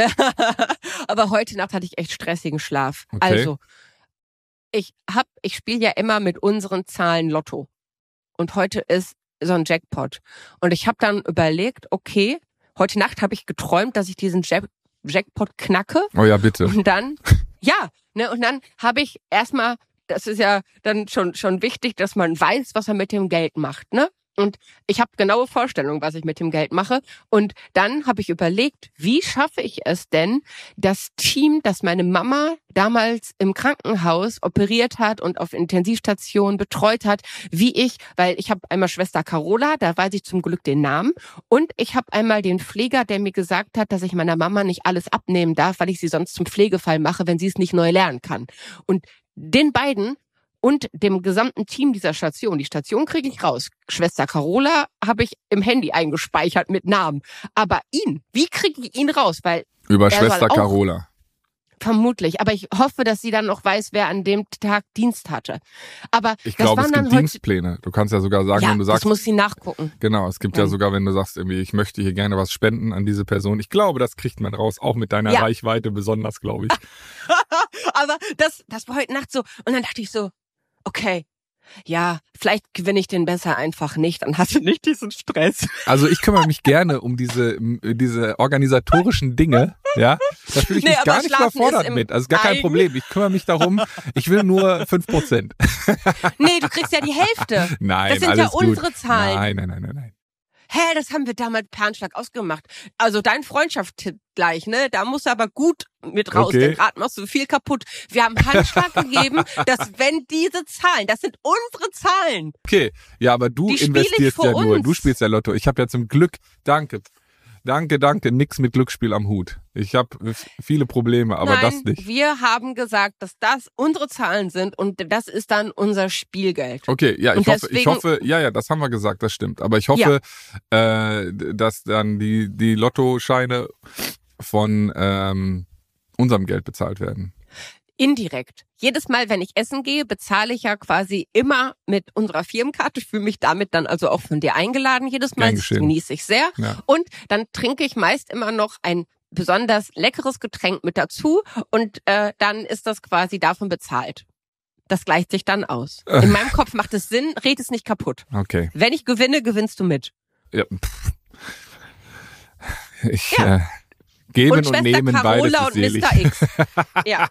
Aber heute Nacht hatte ich echt stressigen Schlaf. Okay. Also, ich spiele ja immer mit unseren Zahlen Lotto. Und heute ist so ein Jackpot. Und ich habe dann überlegt, okay, heute Nacht habe ich geträumt, dass ich diesen Jackpot knacke. Oh ja, bitte. Und dann, und dann habe ich erstmal, das ist ja dann schon wichtig, dass man weiß, was man mit dem Geld macht, ne? Und ich habe genaue Vorstellungen, was ich mit dem Geld mache. Und dann habe ich überlegt, wie schaffe ich es denn, das Team, das meine Mama damals im Krankenhaus operiert hat und auf Intensivstation betreut hat, weil ich habe einmal Schwester Carola, da weiß ich zum Glück den Namen, und ich habe einmal den Pfleger, der mir gesagt hat, dass ich meiner Mama nicht alles abnehmen darf, weil ich sie sonst zum Pflegefall mache, wenn sie es nicht neu lernen kann. Und den beiden und dem gesamten Team dieser Station. Die Station kriege ich raus. Schwester Carola habe ich im Handy eingespeichert mit Namen. Aber wie kriege ich ihn raus? Weil über Schwester Carola. Vermutlich. Aber ich hoffe, dass sie dann noch weiß, wer an dem Tag Dienst hatte. Aber ich glaube, es gibt Dienstpläne. Du kannst ja sogar sagen, wenn du sagst. Das muss sie nachgucken. Genau, es gibt ja sogar, wenn du sagst, irgendwie, ich möchte hier gerne was spenden an diese Person. Ich glaube, das kriegt man raus, auch mit deiner Reichweite besonders, glaube ich. Aber das war heute Nacht so. Und dann dachte ich so, okay, Ja, vielleicht gewinne ich den besser einfach nicht, dann hast du nicht diesen Stress. Also ich kümmere mich gerne um diese organisatorischen Dinge, ja. Da fühle ich mich gar nicht überfordert mit. Also gar kein Problem. Ich kümmere mich darum, ich will nur 5%. Nee, du kriegst ja die Hälfte. Nein, das sind alles ja unsere gut. Zahlen. Nein. Hä, das haben wir damals per Handschlag ausgemacht. Also dein Freundschaftstipp gleich, ne? Da musst du aber gut mit raus, denn gerade machst du viel kaputt. Wir haben Handschlag gegeben, dass wenn diese Zahlen, das sind unsere Zahlen. Okay, ja, aber du investierst ja nur. Du spielst ja Lotto. Ich habe ja zum Glück, danke, nix mit Glücksspiel am Hut. Ich habe viele Probleme, aber Nein, das nicht. Wir haben gesagt, dass das unsere Zahlen sind und das ist dann unser Spielgeld. Okay, ja, ich hoffe, ja, das haben wir gesagt, das stimmt. Aber ich hoffe, dass dann die Lottoscheine von unserem Geld bezahlt werden. Indirekt. Jedes Mal, wenn ich essen gehe, bezahle ich ja quasi immer mit unserer Firmenkarte. Ich fühle mich damit dann also auch von dir eingeladen jedes Mal. Das genieße ich sehr. Ja. Und dann trinke ich meist immer noch ein besonders leckeres Getränk mit dazu und dann ist das quasi davon bezahlt. Das gleicht sich dann aus. In meinem Kopf macht es Sinn, red es nicht kaputt. Okay. Wenn ich gewinne, gewinnst du mit. Ja. Geben und nehmen, Carola beides ist selig. Und Mr. X. Ja.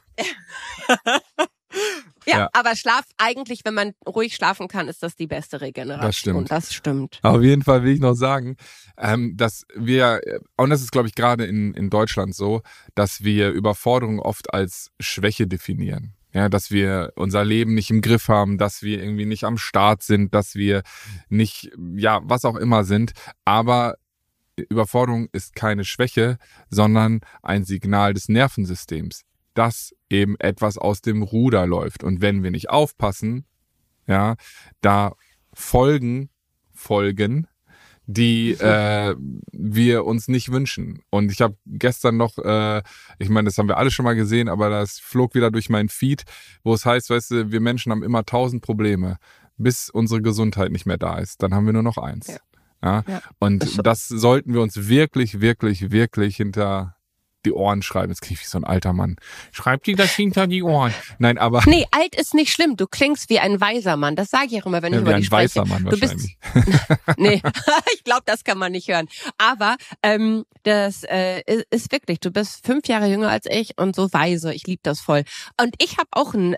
Ja, aber Schlaf, eigentlich, wenn man ruhig schlafen kann, ist das die beste Regeneration. Das stimmt. Auf jeden Fall will ich noch sagen, dass wir, und das ist, glaube ich, gerade in Deutschland so, dass wir Überforderung oft als Schwäche definieren. Ja, dass wir unser Leben nicht im Griff haben, dass wir irgendwie nicht am Start sind, dass wir nicht, ja, was auch immer sind. Aber Überforderung ist keine Schwäche, sondern ein Signal des Nervensystems, dass eben etwas aus dem Ruder läuft. Und wenn wir nicht aufpassen, ja, da Folgen, die wir uns nicht wünschen. Und ich habe gestern noch, ich meine, das haben wir alle schon mal gesehen, aber das flog wieder durch meinen Feed, wo es heißt, weißt du, wir Menschen haben immer 1000 Probleme, bis unsere Gesundheit nicht mehr da ist. Dann haben wir nur noch eins. Ja. Und das sollten wir uns wirklich hinter die Ohren schreiben. Jetzt klinge ich wie so ein alter Mann. Schreibt dir das hinter die Ohren. Nein, aber... Nee, alt ist nicht schlimm. Du klingst wie ein weiser Mann. Das sage ich auch immer, wenn ich über dich spreche. Wie ein weißer Mann wahrscheinlich. Nee, ich glaube, das kann man nicht hören. Aber das ist wirklich, du bist 5 Jahre jünger als ich und so weise. Ich liebe das voll. Und ich habe auch ein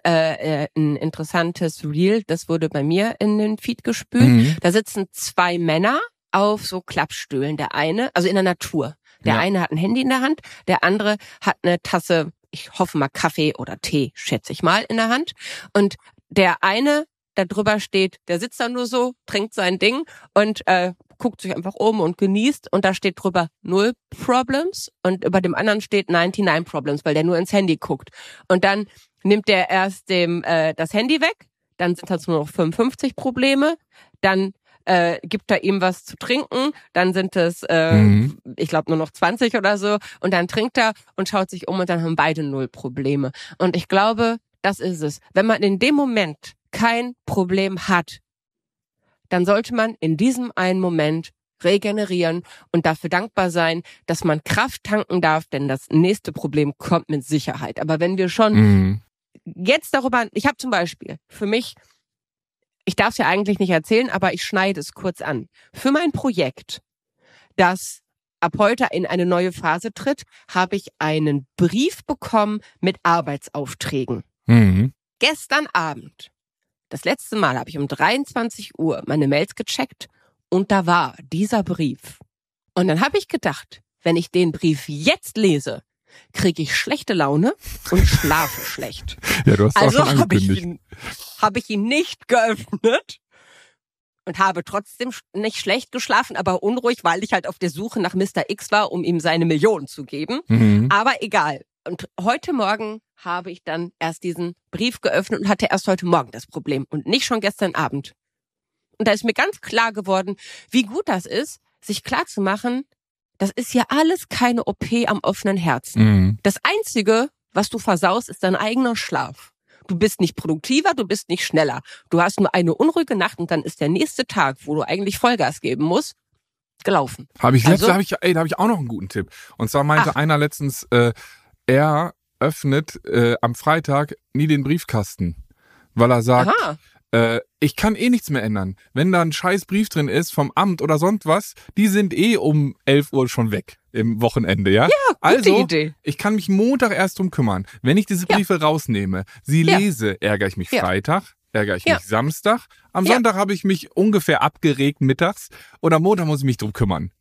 interessantes Reel, das wurde bei mir in den Feed gespült. Mhm. Da sitzen 2 Männer auf so Klappstühlen. Der eine, also in der Natur. Der eine hat ein Handy in der Hand, der andere hat eine Tasse, ich hoffe mal Kaffee oder Tee, schätze ich mal, in der Hand. Und der eine, da drüber steht, der sitzt da nur so, trinkt sein Ding und guckt sich einfach um und genießt. Und da steht drüber 0 Problems und über dem anderen steht 99 Problems, weil der nur ins Handy guckt. Und dann nimmt der erst dem das Handy weg, dann sind das nur noch 55 Probleme, dann gibt er ihm was zu trinken, dann sind es, ich glaube, nur noch 20 oder so und dann trinkt er und schaut sich um und dann haben beide 0 Probleme. Und ich glaube, das ist es. Wenn man in dem Moment kein Problem hat, dann sollte man in diesem einen Moment regenerieren und dafür dankbar sein, dass man Kraft tanken darf, denn das nächste Problem kommt mit Sicherheit. Aber wenn wir schon jetzt darüber, ich habe zum Beispiel für mich, ich darf es ja eigentlich nicht erzählen, aber ich schneide es kurz an. Für mein Projekt, das ab heute in eine neue Phase tritt, habe ich einen Brief bekommen mit Arbeitsaufträgen. Mhm. Gestern Abend, das letzte Mal, habe ich um 23 Uhr meine Mails gecheckt und da war dieser Brief. Und dann habe ich gedacht, wenn ich den Brief jetzt lese, kriege ich schlechte Laune und schlafe schlecht. Ja, du hast also auch schon angekündigt. Habe ich ihn nicht geöffnet und habe trotzdem nicht schlecht geschlafen, aber unruhig, weil ich halt auf der Suche nach Mr. X war, um ihm seine Millionen zu geben. Mhm. Aber egal. Und heute Morgen habe ich dann erst diesen Brief geöffnet und hatte erst heute Morgen das Problem und nicht schon gestern Abend. Und da ist mir ganz klar geworden, wie gut das ist, sich klarzumachen, das ist ja alles keine OP am offenen Herzen. Mhm. Das Einzige, was du versaust, ist dein eigener Schlaf. Du bist nicht produktiver, du bist nicht schneller. Du hast nur eine unruhige Nacht und dann ist der nächste Tag, wo du eigentlich Vollgas geben musst, gelaufen. Da habe ich auch noch einen guten Tipp. Und zwar meinte einer letztens, er öffnet am Freitag nie den Briefkasten, weil er sagt, ich kann eh nichts mehr ändern. Wenn da ein scheiß Brief drin ist vom Amt oder sonst was, die sind eh um 11 Uhr schon weg im Wochenende, ja? Ja, gute Idee. Ich kann mich Montag erst drum kümmern. Wenn ich diese Briefe rausnehme, sie lese, ärgere ich mich Freitag, ärgere ich mich Samstag. Am Sonntag habe ich mich ungefähr abgeregt mittags und am Montag muss ich mich drum kümmern.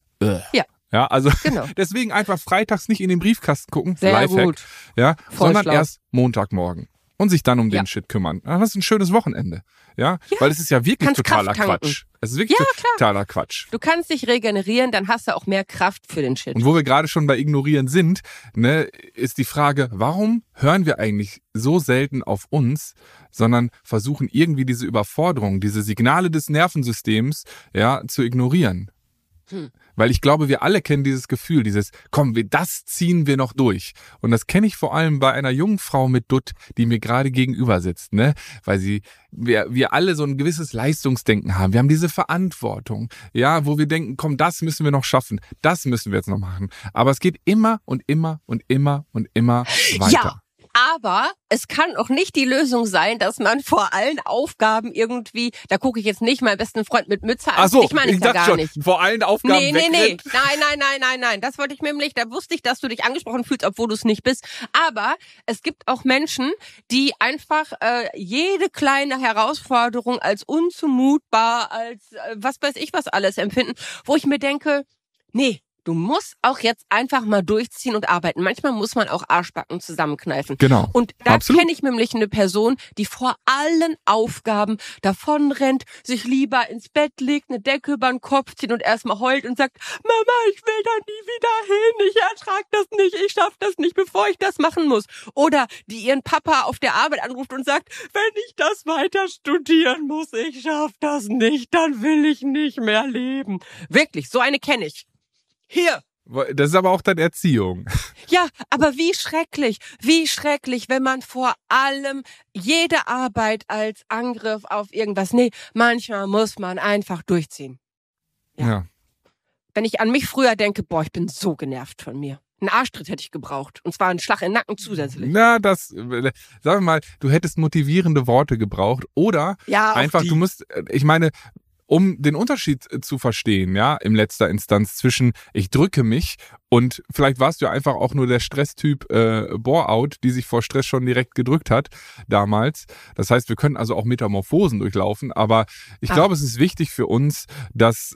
Ja, also deswegen einfach freitags nicht in den Briefkasten gucken, sehr Lifehack, gut. Ja, sondern erst Montagmorgen und sich dann um den Shit kümmern. Dann hast du ein schönes Wochenende, ja, weil es ist ja wirklich totaler Quatsch. Es ist wirklich totaler Quatsch. Du kannst dich regenerieren, dann hast du auch mehr Kraft für den Shit. Und wo wir gerade schon bei Ignorieren sind, ne, ist die Frage, warum hören wir eigentlich so selten auf uns, sondern versuchen irgendwie diese Überforderung, diese Signale des Nervensystems, zu ignorieren? Weil ich glaube, wir alle kennen dieses Gefühl, das ziehen wir noch durch. Und das kenne ich vor allem bei einer jungen Frau mit Dutt, die mir gerade gegenüber sitzt, ne? Weil wir alle so ein gewisses Leistungsdenken haben. Wir haben diese Verantwortung, wo wir denken, komm, das müssen wir noch schaffen. Das müssen wir jetzt noch machen. Aber es geht immer und immer und immer und immer weiter. Ja. Aber es kann auch nicht die Lösung sein, dass man vor allen Aufgaben irgendwie, da gucke ich jetzt nicht meinen besten Freund mit Mütze an. Ach so, ich meine es ja gar nicht. Vor allen Aufgaben wegrennt. Nein. Das wollte ich nämlich, da wusste ich, dass du dich angesprochen fühlst, obwohl du es nicht bist. Aber es gibt auch Menschen, die einfach jede kleine Herausforderung als unzumutbar, als was weiß ich was alles empfinden, wo ich mir denke, nee, du musst auch jetzt einfach mal durchziehen und arbeiten. Manchmal muss man auch Arschbacken zusammenkneifen. Genau. Und da kenne ich nämlich eine Person, die vor allen Aufgaben davonrennt, sich lieber ins Bett legt, eine Decke über den Kopf zieht und erstmal heult und sagt, Mama, ich will da nie wieder hin, ich ertrag das nicht, ich schaff das nicht, bevor ich das machen muss. Oder die ihren Papa auf der Arbeit anruft und sagt, wenn ich das weiter studieren muss, ich schaff das nicht, dann will ich nicht mehr leben. Wirklich, so eine kenne ich. Hier. Das ist aber auch deine Erziehung. Ja, aber wie schrecklich, wenn man vor allem jede Arbeit als Angriff auf irgendwas, manchmal muss man einfach durchziehen. Ja. Wenn ich an mich früher denke, ich bin so genervt von mir. Einen Arschtritt hätte ich gebraucht. Und zwar einen Schlag in den Nacken zusätzlich. Na, sagen wir mal, du hättest motivierende Worte gebraucht oder einfach, ich meine, um den Unterschied zu verstehen, in letzter Instanz zwischen ich drücke mich und vielleicht warst du ja einfach auch nur der Stresstyp Bore-out, die sich vor Stress schon direkt gedrückt hat damals. Das heißt, wir können also auch Metamorphosen durchlaufen, aber ich glaube, es ist wichtig für uns, dass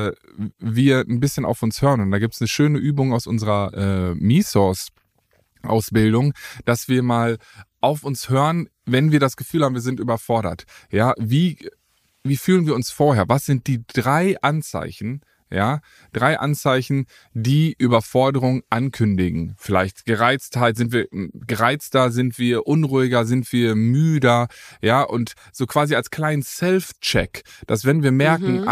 wir ein bisschen auf uns hören. Und da gibt es eine schöne Übung aus unserer Me-Source-Ausbildung, dass wir mal auf uns hören, wenn wir das Gefühl haben, wir sind überfordert. Ja, wie fühlen wir uns vorher? Was sind die 3 Anzeichen, 3 Anzeichen, die Überforderung ankündigen? Vielleicht Gereiztheit, sind wir gereizter, sind wir unruhiger, sind wir müder, und so quasi als kleinen Self-Check, dass wenn wir merken,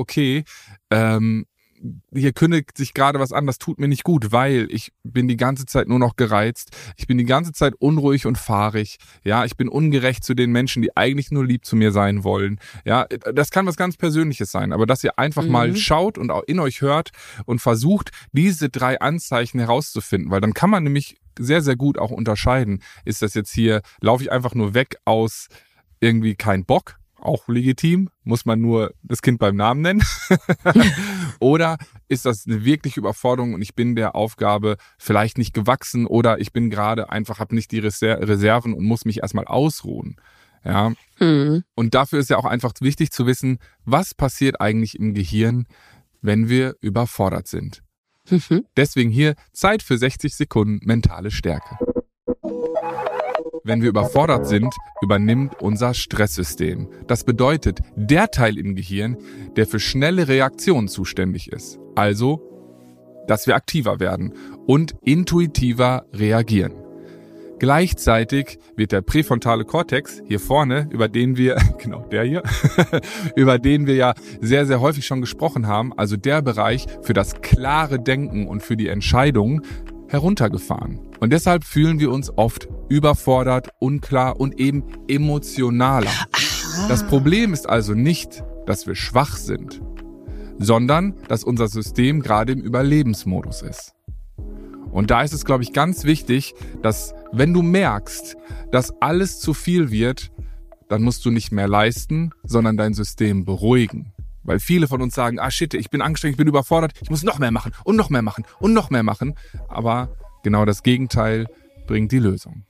hier kündigt sich gerade was an, das tut mir nicht gut, weil ich bin die ganze Zeit nur noch gereizt, ich bin die ganze Zeit unruhig und fahrig, ich bin ungerecht zu den Menschen, die eigentlich nur lieb zu mir sein wollen, das kann was ganz Persönliches sein, aber dass ihr einfach mal schaut und auch in euch hört und versucht, diese 3 Anzeichen herauszufinden, weil dann kann man nämlich sehr, sehr gut auch unterscheiden, ist das jetzt hier, laufe ich einfach nur weg aus irgendwie kein Bock, auch legitim, muss man nur das Kind beim Namen nennen. Oder ist das eine wirkliche Überforderung und ich bin der Aufgabe vielleicht nicht gewachsen oder ich bin gerade einfach, habe nicht die Reserven und muss mich erstmal ausruhen. Und dafür ist ja auch einfach wichtig zu wissen, was passiert eigentlich im Gehirn, wenn wir überfordert sind. Deswegen hier Zeit für 60 Sekunden mentale Stärke. Wenn wir überfordert sind, übernimmt unser Stresssystem. Das bedeutet, der Teil im Gehirn, der für schnelle Reaktionen zuständig ist. Also, dass wir aktiver werden und intuitiver reagieren. Gleichzeitig wird der präfrontale Kortex hier vorne, über den wir, genau der hier, über den wir ja sehr, sehr häufig schon gesprochen haben, also der Bereich für das klare Denken und für die Entscheidungen, heruntergefahren. Und deshalb fühlen wir uns oft überfordert, unklar und eben emotionaler. Das Problem ist also nicht, dass wir schwach sind, sondern dass unser System gerade im Überlebensmodus ist. Und da ist es, glaube ich, ganz wichtig, dass wenn du merkst, dass alles zu viel wird, dann musst du nicht mehr leisten, sondern dein System beruhigen. Weil viele von uns sagen, shit, ich bin angestrengt, ich bin überfordert, ich muss noch mehr machen und noch mehr machen und noch mehr machen. Aber genau das Gegenteil bringt die Lösung.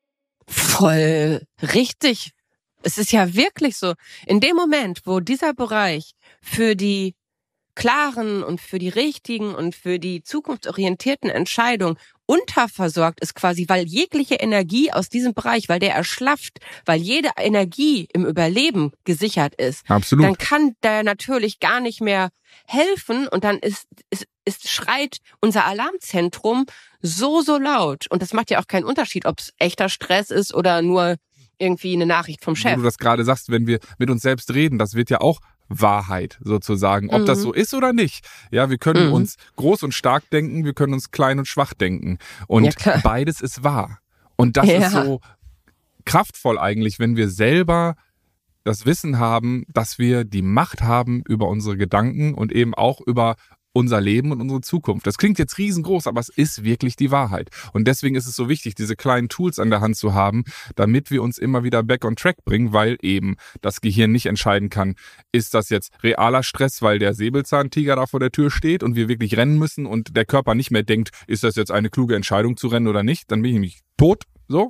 Voll richtig. Es ist ja wirklich so. In dem Moment, wo dieser Bereich für die klaren und für die richtigen und für die zukunftsorientierten Entscheidungen unterversorgt ist quasi, weil jegliche Energie aus diesem Bereich, weil der erschlafft, weil jede Energie im Überleben gesichert ist, Absolut. Dann kann der natürlich gar nicht mehr helfen und dann schreit unser Alarmzentrum so laut. Und das macht ja auch keinen Unterschied, ob es echter Stress ist oder nur irgendwie eine Nachricht vom Chef. Wo du das gerade sagst, wenn wir mit uns selbst reden, das wird ja auch Wahrheit sozusagen, ob das so ist oder nicht. Ja, wir können uns groß und stark denken, wir können uns klein und schwach denken. Und beides ist wahr. Und das ist so kraftvoll eigentlich, wenn wir selber das Wissen haben, dass wir die Macht haben über unsere Gedanken und eben auch über unser Leben und unsere Zukunft. Das klingt jetzt riesengroß, aber es ist wirklich die Wahrheit. Und deswegen ist es so wichtig, diese kleinen Tools an der Hand zu haben, damit wir uns immer wieder back on track bringen, weil eben das Gehirn nicht entscheiden kann, ist das jetzt realer Stress, weil der Säbelzahntiger da vor der Tür steht und wir wirklich rennen müssen und der Körper nicht mehr denkt, ist das jetzt eine kluge Entscheidung zu rennen oder nicht, dann bin ich nämlich tot. So,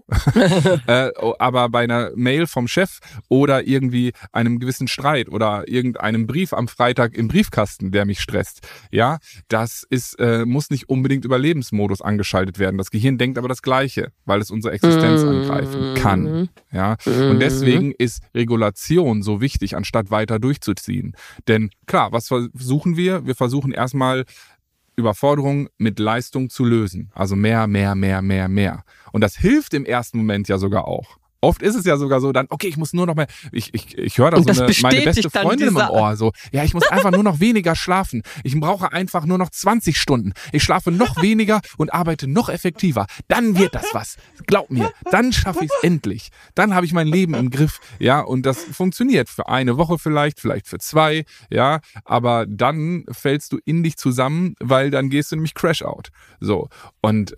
aber bei einer Mail vom Chef oder irgendwie einem gewissen Streit oder irgendeinem Brief am Freitag im Briefkasten, der mich stresst, ja, das ist muss nicht unbedingt Überlebensmodus angeschaltet werden. Das Gehirn denkt aber das Gleiche, weil es unsere Existenz angreifen kann, ja. Und deswegen ist Regulation so wichtig, anstatt weiter durchzuziehen. Denn klar, was versuchen wir? Wir versuchen erstmal Überforderung mit Leistung zu lösen. Also mehr. Und das hilft im ersten Moment ja sogar auch. Oft ist es ja sogar so, dann, okay, ich muss nur noch mehr, ich höre da so meine beste Freundin im Ohr, so, ja, ich muss einfach nur noch weniger schlafen. Ich brauche einfach nur noch 20 Stunden. Ich schlafe noch weniger und arbeite noch effektiver. Dann wird das was. Glaub mir, dann schaffe ich es endlich. Dann habe ich mein Leben im Griff, ja, und das funktioniert für eine Woche vielleicht für 2, ja, aber dann fällst du in dich zusammen, weil dann gehst du nämlich Crash out. So, und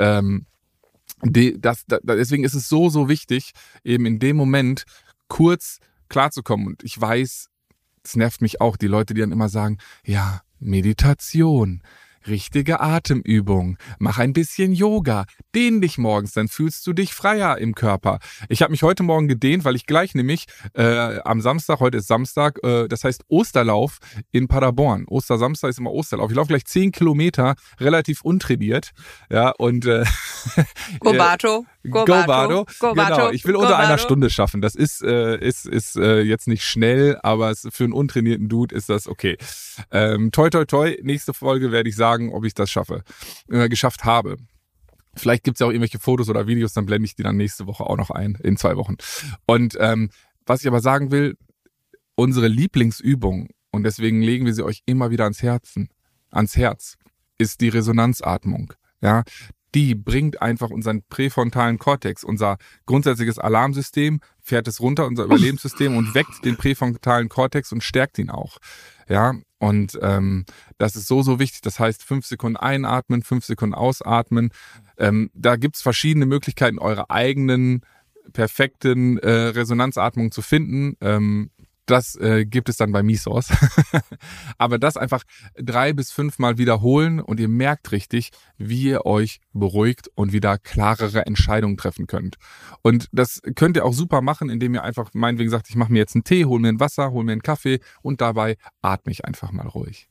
deswegen ist es so wichtig, eben in dem Moment kurz klarzukommen. Und ich weiß, es nervt mich auch, die Leute, die dann immer sagen, ja, Meditation, richtige Atemübung, mach ein bisschen Yoga, dehn dich morgens, dann fühlst du dich freier im Körper. Ich habe mich heute Morgen gedehnt, weil ich gleich nämlich am Samstag, heute ist Samstag, das heißt Osterlauf in Paderborn. Ostersamstag ist immer Osterlauf. Ich laufe gleich 10 Kilometer, relativ untrainiert. Ja, und Go Bato. Genau, ich will unter einer Stunde schaffen. Das ist jetzt nicht schnell, aber für einen untrainierten Dude ist das okay. Toi, nächste Folge werde ich sagen, ob ich das geschafft habe. Vielleicht gibt's ja auch irgendwelche Fotos oder Videos, dann blende ich die dann nächste Woche auch noch ein, in 2 Wochen. Und was ich aber sagen will, unsere Lieblingsübung, und deswegen legen wir sie euch immer wieder ans Herz, ist die Resonanzatmung. Ja, die bringt einfach unseren präfrontalen Kortex, unser grundsätzliches Alarmsystem, fährt es runter, unser Überlebenssystem und weckt den präfrontalen Kortex und stärkt ihn auch. Ja, und das ist so wichtig. Das heißt, 5 Sekunden einatmen, 5 Sekunden ausatmen. Da gibt's verschiedene Möglichkeiten, eure eigenen perfekten Resonanzatmungen zu finden. Das gibt es dann bei Misos. Aber das einfach 3 bis 5 Mal wiederholen und ihr merkt richtig, wie ihr euch beruhigt und wieder klarere Entscheidungen treffen könnt. Und das könnt ihr auch super machen, indem ihr einfach meinetwegen sagt, ich mache mir jetzt einen Tee, hol mir ein Wasser, hol mir einen Kaffee und dabei atme ich einfach mal ruhig.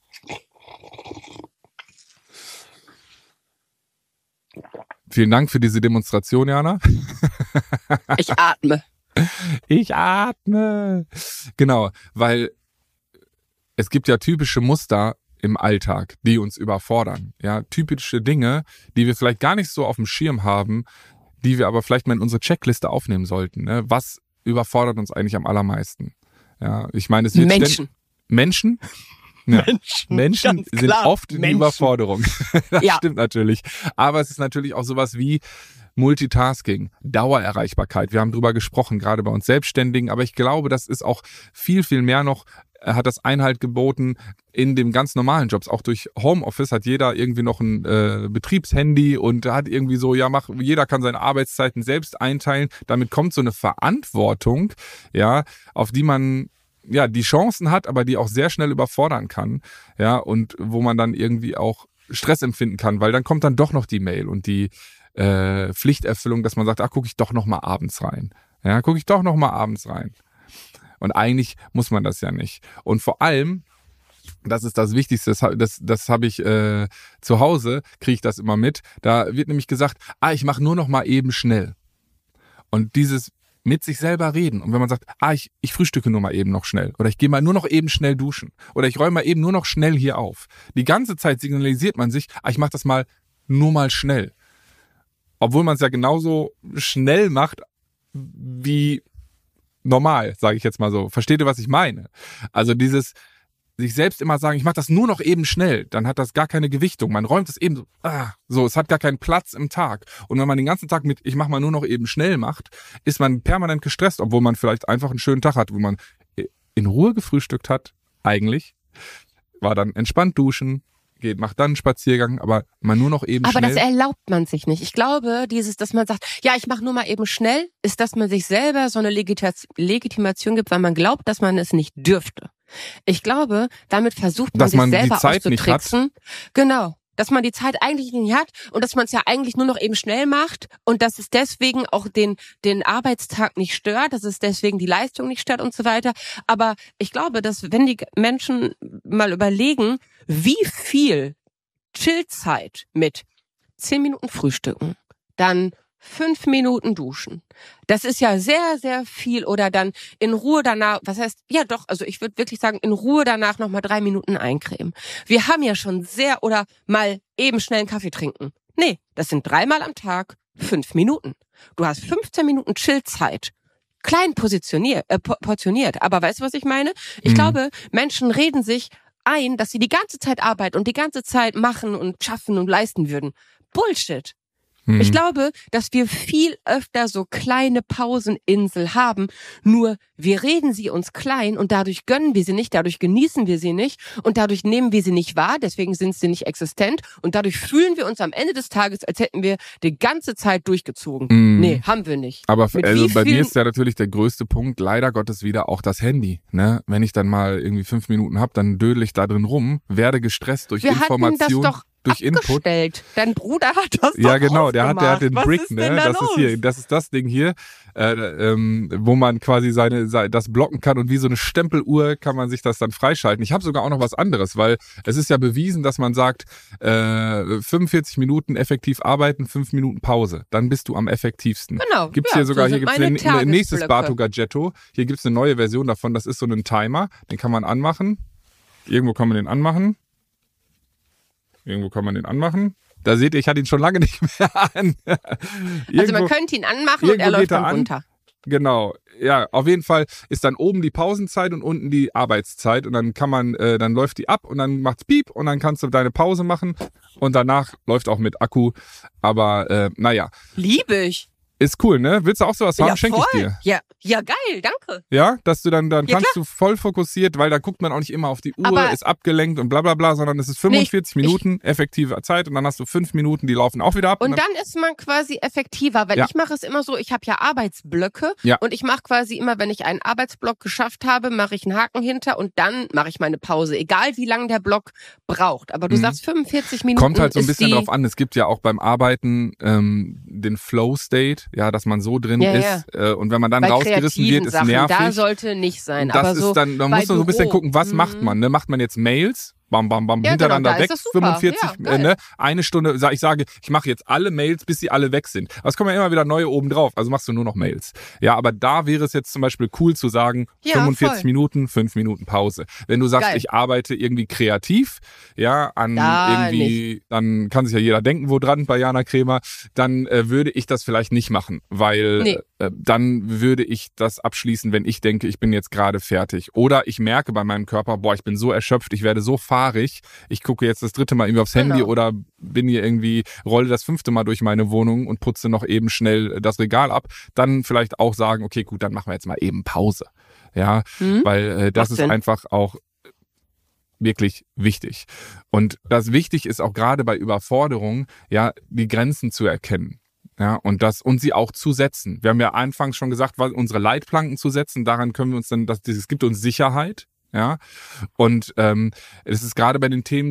Vielen Dank für diese Demonstration, Jana. Ich atme. Ich atme. Genau, weil es gibt ja typische Muster im Alltag, die uns überfordern. Ja, typische Dinge, die wir vielleicht gar nicht so auf dem Schirm haben, die wir aber vielleicht mal in unsere Checkliste aufnehmen sollten. Ne? Was überfordert uns eigentlich am allermeisten? Ja, ich meine, es wird Menschen? Ja. Menschen sind oft die Überforderung. Das stimmt natürlich. Aber es ist natürlich auch sowas wie Multitasking, Dauererreichbarkeit. Wir haben drüber gesprochen, gerade bei uns Selbstständigen. Aber ich glaube, das ist auch viel mehr noch hat das Einhalt geboten in dem ganz normalen Jobs. Auch durch Homeoffice hat jeder irgendwie noch ein Betriebshandy und hat irgendwie so, jeder kann seine Arbeitszeiten selbst einteilen. Damit kommt so eine Verantwortung, ja, auf die man die Chancen hat, aber die auch sehr schnell überfordern kann, ja, und wo man dann irgendwie auch Stress empfinden kann, weil dann kommt dann doch noch die Mail und die Pflichterfüllung, dass man sagt, gucke ich doch noch mal abends rein. Ja, gucke ich doch noch mal abends rein. Und eigentlich muss man das ja nicht. Und vor allem, das ist das Wichtigste, das habe ich zu Hause, kriege ich das immer mit, da wird nämlich gesagt, ich mache nur noch mal eben schnell. Und dieses mit sich selber reden. Und wenn man sagt, ich frühstücke nur mal eben noch schnell oder ich gehe mal nur noch eben schnell duschen oder ich räume mal eben nur noch schnell hier auf. Die ganze Zeit signalisiert man sich, ich mache das mal nur mal schnell. Obwohl man es ja genauso schnell macht wie normal, sage ich jetzt mal so. Versteht ihr, was ich meine? Also dieses sich selbst immer sagen, ich mache das nur noch eben schnell, dann hat das gar keine Gewichtung. Man räumt es eben so, es hat gar keinen Platz im Tag. Und wenn man den ganzen Tag mit ich mache mal nur noch eben schnell macht, ist man permanent gestresst, obwohl man vielleicht einfach einen schönen Tag hat, wo man in Ruhe gefrühstückt hat, eigentlich, war dann entspannt duschen, macht dann einen Spaziergang, aber man nur noch eben schnell. Aber das erlaubt man sich nicht. Ich glaube, dass man sagt, ich mache nur mal eben schnell, ist, dass man sich selber so eine Legitimation gibt, weil man glaubt, dass man es nicht dürfte. Ich glaube, damit versucht man sich selber auszutricksen. Genau. Dass man die Zeit eigentlich nicht hat und dass man es ja eigentlich nur noch eben schnell macht und dass es deswegen auch den Arbeitstag nicht stört, dass es deswegen die Leistung nicht stört und so weiter. Aber ich glaube, dass wenn die Menschen mal überlegen, wie viel Chillzeit mit 10 Minuten Frühstücken, dann 5 Minuten duschen. Das ist ja sehr, sehr viel. Oder dann in Ruhe danach, also ich würde wirklich sagen, in Ruhe danach nochmal 3 Minuten eincremen. Wir haben ja schon oder mal eben schnell einen Kaffee trinken. Nee, das sind 3-mal am Tag 5 Minuten. Du hast 15 Minuten Chillzeit. Klein portioniert. Aber weißt du, was ich meine? Ich glaube, Menschen reden sich ein, dass sie die ganze Zeit arbeiten und die ganze Zeit machen und schaffen und leisten würden. Bullshit. Ich glaube, dass wir viel öfter so kleine Pauseninsel haben, nur wir reden sie uns klein und dadurch gönnen wir sie nicht, dadurch genießen wir sie nicht und dadurch nehmen wir sie nicht wahr, deswegen sind sie nicht existent und dadurch fühlen wir uns am Ende des Tages, als hätten wir die ganze Zeit durchgezogen. Nee, haben wir nicht. Aber bei mir ist ja natürlich der größte Punkt, leider Gottes wieder auch das Handy. Ne? Wenn ich dann mal irgendwie 5 Minuten habe, dann dödel ich da drin rum, werde gestresst durch Informationen. Durch Input. Dein Bruder hat das doch Ja, genau, der hat den Was Brick, ist ne? denn da Das ist das Ding hier, wo man quasi das blocken kann und wie so eine Stempeluhr kann man sich das dann freischalten. Ich habe sogar auch noch was anderes, weil es ist ja bewiesen, dass man sagt, 45 Minuten effektiv arbeiten, 5 Minuten Pause. Dann bist du am effektivsten. Genau. Gibt's hier sogar, hier gibt's ein nächstes Barto Gadgetto. Hier gibt's eine neue Version davon, das ist so ein Timer, den kann man anmachen. Irgendwo kann man den anmachen. Da seht ihr, ich hatte ihn schon lange nicht mehr an. Also man könnte ihn anmachen und er läuft dann runter. Genau, ja, auf jeden Fall ist dann oben die Pausenzeit und unten die Arbeitszeit und dann kann man, dann läuft die ab und dann macht's Piep und dann kannst du deine Pause machen und danach läuft auch mit Akku, aber naja. Liebe ich. Ist cool, ne? Willst du auch sowas haben? Schenke ich dir. Ja, geil, danke. Ja, dass du dann kannst du voll fokussiert, weil da guckt man auch nicht immer auf die Uhr, ist abgelenkt und bla bla bla, sondern es ist 45 Minuten effektive Zeit und dann hast du 5 Minuten, die laufen auch wieder ab. Und dann ist man quasi effektiver, weil ich mache es immer so, ich habe ja Arbeitsblöcke und ich mache quasi immer, wenn ich einen Arbeitsblock geschafft habe, mache ich einen Haken hinter und dann mache ich meine Pause, egal wie lange der Block braucht. Aber du sagst 45 Minuten. Kommt halt so ein bisschen drauf an, es gibt ja auch beim Arbeiten den Flow-State, ja, dass man so drin ist und wenn man dann rausgerissen wird, ist nervig. Da sollte nicht sein. Das aber ist so dann, da muss man so ein bisschen gucken, was macht man. Ne? Macht man jetzt Mails? Bam, bam, bam, hintereinander weg, 45, ne? Eine Stunde, ich sage, ich mache jetzt alle Mails, bis sie alle weg sind. Aber es kommen ja immer wieder neue oben drauf, also machst du nur noch Mails. Ja, aber da wäre es jetzt zum Beispiel cool zu sagen, 45 Minuten, 5 Minuten Pause. Wenn du sagst, ich arbeite irgendwie kreativ, ja, dann kann sich ja jeder denken, wo dran bei Jana Kremer, dann würde ich das vielleicht nicht machen, weil dann würde ich das abschließen, wenn ich denke, ich bin jetzt gerade fertig. Oder ich merke bei meinem Körper, ich bin so erschöpft, ich werde so fahrig, ich gucke jetzt das 3. Mal irgendwie aufs Handy oder bin hier irgendwie, rolle das 5. Mal durch meine Wohnung und putze noch eben schnell das Regal ab. Dann vielleicht auch sagen, okay, gut, dann machen wir jetzt mal eben Pause. Ja, weil das ist einfach auch wirklich wichtig. Und das wichtig ist auch gerade bei Überforderung, ja, die Grenzen zu erkennen. Ja, und sie auch zu setzen. Wir haben ja anfangs schon gesagt, unsere Leitplanken zu setzen, daran können wir uns dann, es gibt uns Sicherheit, ja. Und es ist gerade bei den Themen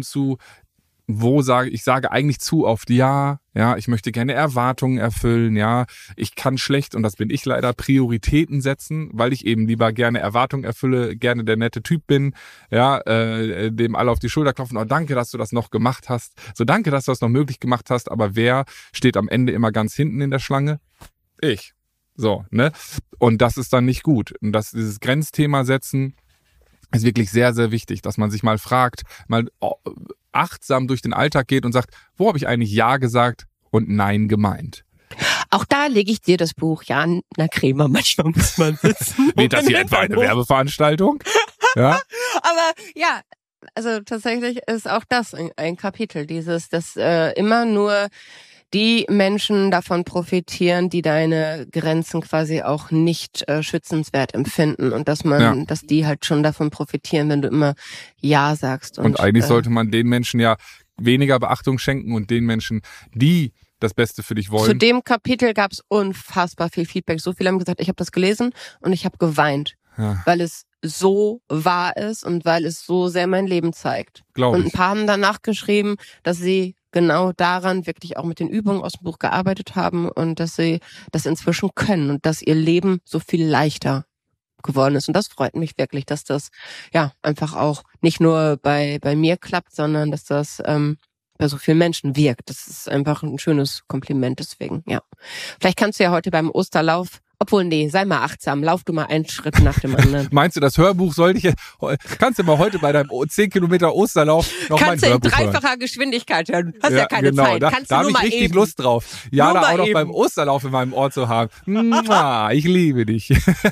ich sage eigentlich zu oft ja, ich möchte gerne Erwartungen erfüllen, ja, ich kann schlecht, und das bin ich leider, Prioritäten setzen, weil ich eben lieber gerne Erwartungen erfülle, gerne der nette Typ bin, ja, dem alle auf die Schulter klopfen, oh, danke, dass du das noch gemacht hast, so danke, dass du das noch möglich gemacht hast, aber wer steht am Ende immer ganz hinten in der Schlange? Ich. So, ne? Und das ist dann nicht gut. Und dieses Grenzthema setzen ist wirklich sehr, sehr wichtig, dass man sich mal fragt, mal achtsam durch den Alltag geht und sagt, wo habe ich eigentlich Ja gesagt und Nein gemeint? Auch da lege ich dir das Buch Jana Kremer, manchmal muss man sitzen. Wird das hier etwa eine Werbeveranstaltung? Ja? Aber ja, also tatsächlich ist auch das ein Kapitel, dass immer nur die Menschen davon profitieren, die deine Grenzen quasi auch nicht schützenswert empfinden, und dass die halt schon davon profitieren, wenn du immer Ja sagst. Und eigentlich sollte man den Menschen ja weniger Beachtung schenken und den Menschen, die das Beste für dich wollen. Zu dem Kapitel gab es unfassbar viel Feedback. So viele haben gesagt, ich habe das gelesen und ich habe geweint, weil es so wahr ist und weil es so sehr mein Leben zeigt. Glaube ich. Und ein paar haben danach geschrieben, dass sie genau daran wirklich auch mit den Übungen aus dem Buch gearbeitet haben und dass sie das inzwischen können und dass ihr Leben so viel leichter geworden ist. Und das freut mich wirklich, dass das ja einfach auch nicht nur bei mir klappt, sondern dass das bei so vielen Menschen wirkt. Das ist einfach ein schönes Kompliment, deswegen, ja. Vielleicht kannst du ja heute beim Osterlauf, obwohl, nee, sei mal achtsam, lauf du mal einen Schritt nach dem anderen. Meinst du, das Hörbuch kannst du mal heute bei deinem 10 Kilometer Osterlauf noch mein Hörbuch hören? Kannst du in dreifacher Geschwindigkeit hören. Hast ja keine genau, Zeit. Da habe ich richtig Lust drauf. Jana auch noch beim Osterlauf in meinem Ohr zu haben. Ich liebe dich.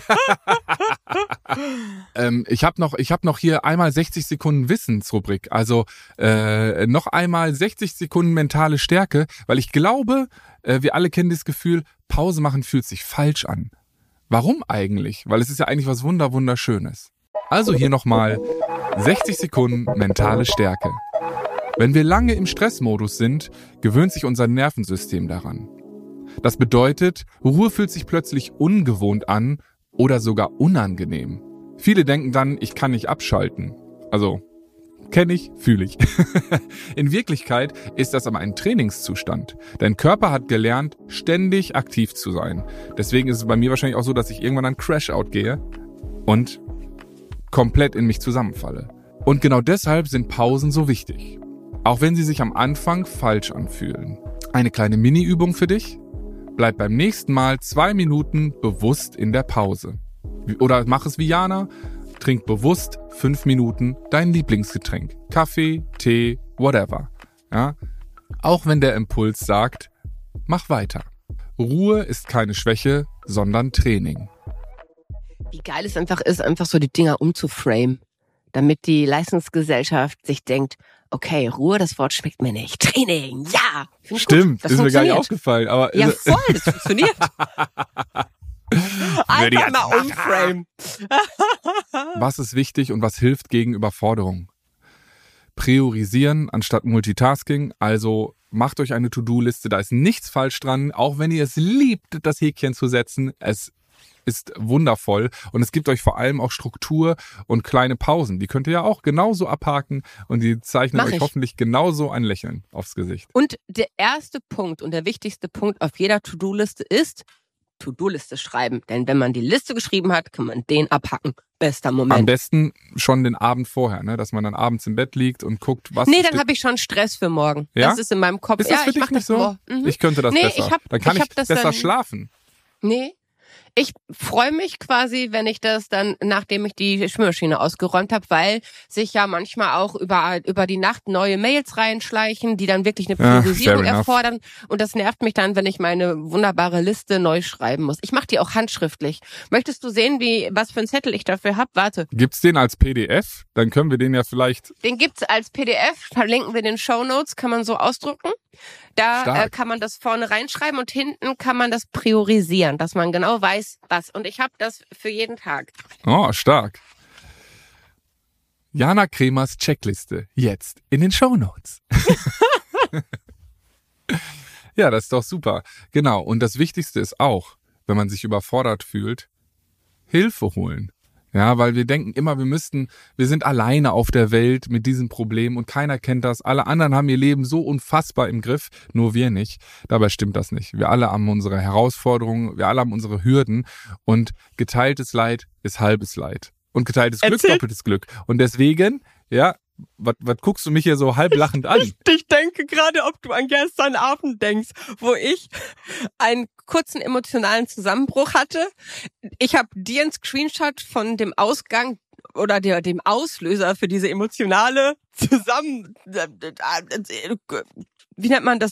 Ich habe noch hier einmal 60 Sekunden Wissensrubrik. Also noch einmal 60 Sekunden mentale Stärke, weil ich glaube, wir alle kennen das Gefühl, Pause machen fühlt sich falsch an. Warum eigentlich? Weil es ist ja eigentlich was Wunderschönes. Also hier nochmal 60 Sekunden mentale Stärke. Wenn wir lange im Stressmodus sind, gewöhnt sich unser Nervensystem daran. Das bedeutet, Ruhe fühlt sich plötzlich ungewohnt an oder sogar unangenehm. Viele denken dann, ich kann nicht abschalten. Also, kenne ich, fühle ich. In Wirklichkeit ist das aber ein Trainingszustand. Dein Körper hat gelernt, ständig aktiv zu sein. Deswegen ist es bei mir wahrscheinlich auch so, dass ich irgendwann an Crash-Out gehe und komplett in mich zusammenfalle. Und genau deshalb sind Pausen so wichtig. Auch wenn sie sich am Anfang falsch anfühlen. Eine kleine Mini-Übung für dich. Bleib beim nächsten Mal 2 Minuten bewusst in der Pause. Oder mach es wie Jana. Trink bewusst 5 Minuten dein Lieblingsgetränk. Kaffee, Tee, whatever. Ja? Auch wenn der Impuls sagt, mach weiter. Ruhe ist keine Schwäche, sondern Training. Wie geil es einfach ist, einfach so die Dinger umzuframen, damit die Leistungsgesellschaft sich denkt, okay, Ruhe, das Wort schmeckt mir nicht. Training, ja! Stimmt, ist mir gar nicht aufgefallen. Aber ja, voll, das funktioniert. Einfach mal umframen. Was ist wichtig und was hilft gegen Überforderung? Priorisieren anstatt Multitasking. Also macht euch eine To-Do-Liste, da ist nichts falsch dran. Auch wenn ihr es liebt, das Häkchen zu setzen, es ist wundervoll. Und es gibt euch vor allem auch Struktur und kleine Pausen. Die könnt ihr ja auch genauso abhaken und die zeichnen euch hoffentlich genauso ein Lächeln aufs Gesicht. Und der erste Punkt und der wichtigste Punkt auf jeder To-Do-Liste ist, To-Do-Liste schreiben. Denn wenn man die Liste geschrieben hat, kann man den abhacken. Bester Moment. Am besten schon den Abend vorher, ne? Dass man dann abends im Bett liegt und guckt, was... Nee, dann habe ich schon Stress für morgen. Ja? Das ist in meinem Kopf. Ist das für dich nicht so? Ich könnte das besser. Dann kann ich besser schlafen. Nee. Ich freue mich quasi, wenn ich das dann, nachdem ich die Spülmaschine ausgeräumt habe, weil sich ja manchmal auch über die Nacht neue Mails reinschleichen, die dann wirklich eine Priorisierung erfordern. Und das nervt mich dann, wenn ich meine wunderbare Liste neu schreiben muss. Ich mache die auch handschriftlich. Möchtest du sehen, was für einen Zettel ich dafür habe? Warte. Gibt's den als PDF? Dann können wir den ja vielleicht... Den gibt's als PDF, verlinken wir in den Shownotes, kann man so ausdrucken. Da kann man das vorne reinschreiben und hinten kann man das priorisieren, dass man genau weiß, was. Und ich habe das für jeden Tag. Oh, stark. Jana Kremers Checkliste, jetzt in den Shownotes. Ja, das ist doch super. Genau, und das Wichtigste ist auch, wenn man sich überfordert fühlt, Hilfe holen. Ja, weil wir denken immer, wir sind alleine auf der Welt mit diesem Problem und keiner kennt das. Alle anderen haben ihr Leben so unfassbar im Griff, nur wir nicht. Dabei stimmt das nicht. Wir alle haben unsere Herausforderungen, wir alle haben unsere Hürden und geteiltes Leid ist halbes Leid. Und geteiltes Glück, doppeltes Glück. Und deswegen, ja, was guckst du mich hier so halb lachend an? Ich denke gerade, ob du an gestern Abend denkst, wo ich einen kurzen emotionalen Zusammenbruch hatte. Ich habe dir einen Screenshot von dem Ausgang oder dem Auslöser für diese emotionale wie nennt man das?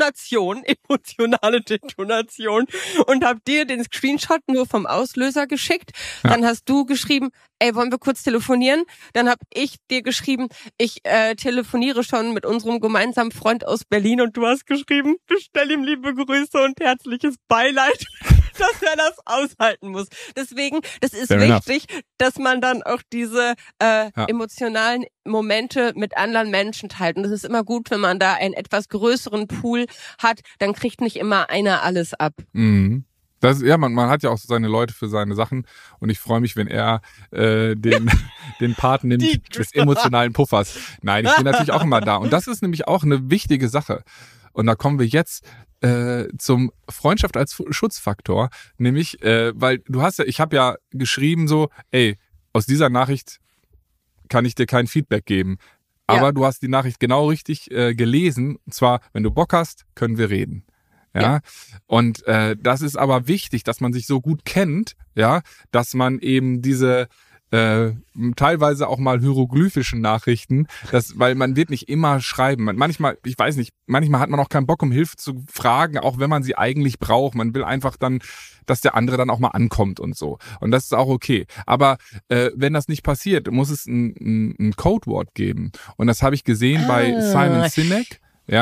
Emotionale Detonation und hab dir den Screenshot nur vom Auslöser geschickt. Ja. Dann hast du geschrieben, ey, wollen wir kurz telefonieren? Dann hab ich dir geschrieben, ich telefoniere schon mit unserem gemeinsamen Freund aus Berlin und du hast geschrieben, bestell ihm liebe Grüße und herzliches Beileid, dass er das aushalten muss. Deswegen, das ist wichtig, dass man dann auch diese emotionalen Momente mit anderen Menschen teilt. Und das ist immer gut, wenn man da einen etwas größeren Pool hat, dann kriegt nicht immer einer alles ab. Mhm. Man hat ja auch so seine Leute für seine Sachen und ich freue mich, wenn er den Part nimmt des emotionalen Puffers. Nein, ich bin natürlich auch immer da. Und das ist nämlich auch eine wichtige Sache. Und da kommen wir jetzt zum Freundschaft als Schutzfaktor, nämlich, weil ich habe ja geschrieben so, ey, aus dieser Nachricht kann ich dir kein Feedback geben. Aber du hast die Nachricht genau richtig gelesen. Und zwar, wenn du Bock hast, können wir reden. Ja. Und das ist aber wichtig, dass man sich so gut kennt, ja, dass man eben diese teilweise auch mal hieroglyphischen Nachrichten, weil man wird nicht immer schreiben. Manchmal, ich weiß nicht, manchmal hat man auch keinen Bock, um Hilfe zu fragen, auch wenn man sie eigentlich braucht. Man will einfach dann, dass der andere dann auch mal ankommt und so. Und das ist auch okay. Aber wenn das nicht passiert, muss es ein Codewort geben. Und das habe ich gesehen bei Simon Sinek.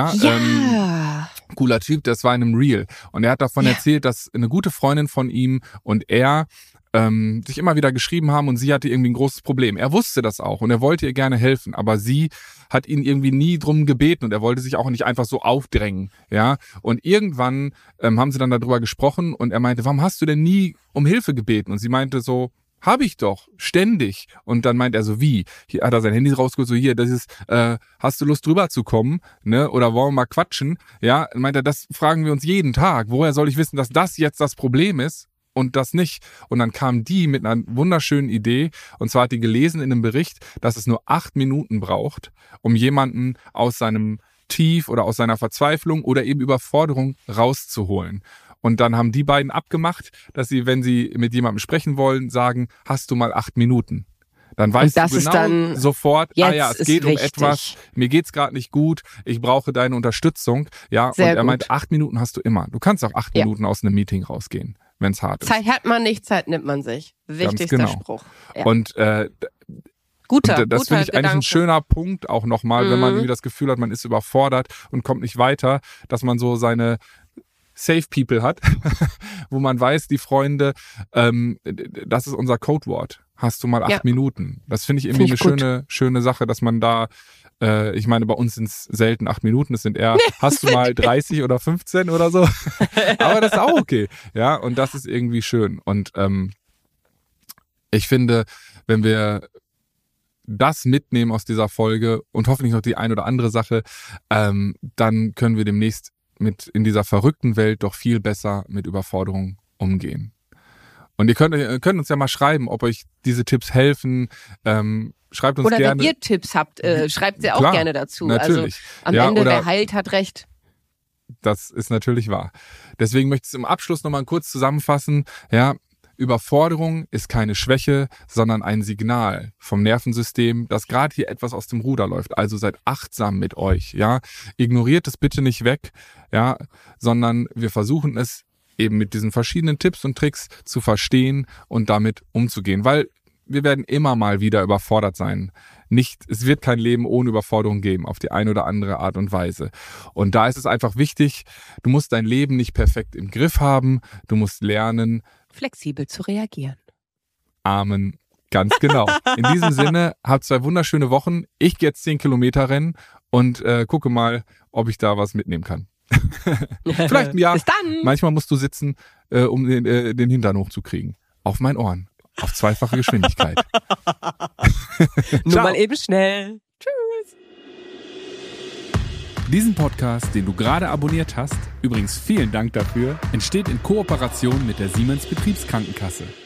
Ja. Cooler Typ, das war in einem Reel. Und er hat davon erzählt, dass eine gute Freundin von ihm und er sich immer wieder geschrieben haben und sie hatte irgendwie ein großes Problem. Er wusste das auch und er wollte ihr gerne helfen, aber sie hat ihn irgendwie nie drum gebeten und er wollte sich auch nicht einfach so aufdrängen. Ja. Und irgendwann haben sie dann darüber gesprochen und er meinte, warum hast du denn nie um Hilfe gebeten? Und sie meinte so, habe ich doch, ständig. Und dann meint er so, wie? Hier hat er sein Handy rausgeholt, so hier, das ist, hast du Lust drüber zu kommen? Ne? Oder wollen wir mal quatschen? Ja, meint er, das fragen wir uns jeden Tag. Woher soll ich wissen, dass das jetzt das Problem ist? Und das nicht. Und dann kam die mit einer wunderschönen Idee. Und zwar hat die gelesen in einem Bericht, dass es nur 8 Minuten braucht, um jemanden aus seinem Tief oder aus seiner Verzweiflung oder eben Überforderung rauszuholen. Und dann haben die beiden abgemacht, dass sie, wenn sie mit jemandem sprechen wollen, sagen, hast du mal 8 Minuten. Dann weißt du genau sofort, es geht um etwas, mir geht's gerade nicht gut, ich brauche deine Unterstützung. Ja, und er meint, 8 Minuten hast du immer. Du kannst auch 8 Minuten aus einem Meeting rausgehen, wenn es hart ist. Zeit hat man nicht, Zeit nimmt man sich. Wichtigster Spruch. Ja. Und das finde ich eigentlich ein schöner Punkt auch nochmal, wenn man irgendwie das Gefühl hat, man ist überfordert und kommt nicht weiter, dass man so seine Safe People hat, wo man weiß, die Freunde, das ist unser Codewort. Hast du mal 8 Minuten. Das finde ich irgendwie eine schöne Sache, dass man da, ich meine, bei uns sind es selten 8 Minuten, es sind eher, hast du mal 30 oder 15 oder so. Aber das ist auch okay. Ja, und das ist irgendwie schön. Und ich finde, wenn wir das mitnehmen aus dieser Folge und hoffentlich noch die ein oder andere Sache, dann können wir demnächst in dieser verrückten Welt doch viel besser mit Überforderung umgehen. Und ihr könnt uns ja mal schreiben, ob euch diese Tipps helfen. Schreibt uns oder gerne. Wenn ihr Tipps habt, schreibt sie auch gerne dazu. Natürlich. Also am Ende, wer heilt, hat recht. Das ist natürlich wahr. Deswegen möchte ich es im Abschluss nochmal kurz zusammenfassen. Ja, Überforderung ist keine Schwäche, sondern ein Signal vom Nervensystem, dass gerade hier etwas aus dem Ruder läuft. Also seid achtsam mit euch, ja. Ignoriert es bitte nicht weg, ja, sondern wir versuchen es eben mit diesen verschiedenen Tipps und Tricks zu verstehen und damit umzugehen. Weil wir werden immer mal wieder überfordert sein. Es wird kein Leben ohne Überforderung geben, auf die eine oder andere Art und Weise. Und da ist es einfach wichtig, du musst dein Leben nicht perfekt im Griff haben, du musst lernen, flexibel zu reagieren. Amen. Ganz genau. In diesem Sinne, habt 2 wunderschöne Wochen. Ich gehe jetzt 10 Kilometer rennen und gucke mal, ob ich da was mitnehmen kann. Vielleicht ein Jahr. Bis dann. Manchmal musst du sitzen, um den Hintern hochzukriegen. Auf meinen Ohren. Auf 2-fache Geschwindigkeit. Nur mal eben schnell. Tschüss. Diesen Podcast, den du gerade abonniert hast, übrigens vielen Dank dafür, entsteht in Kooperation mit der Siemens Betriebskrankenkasse.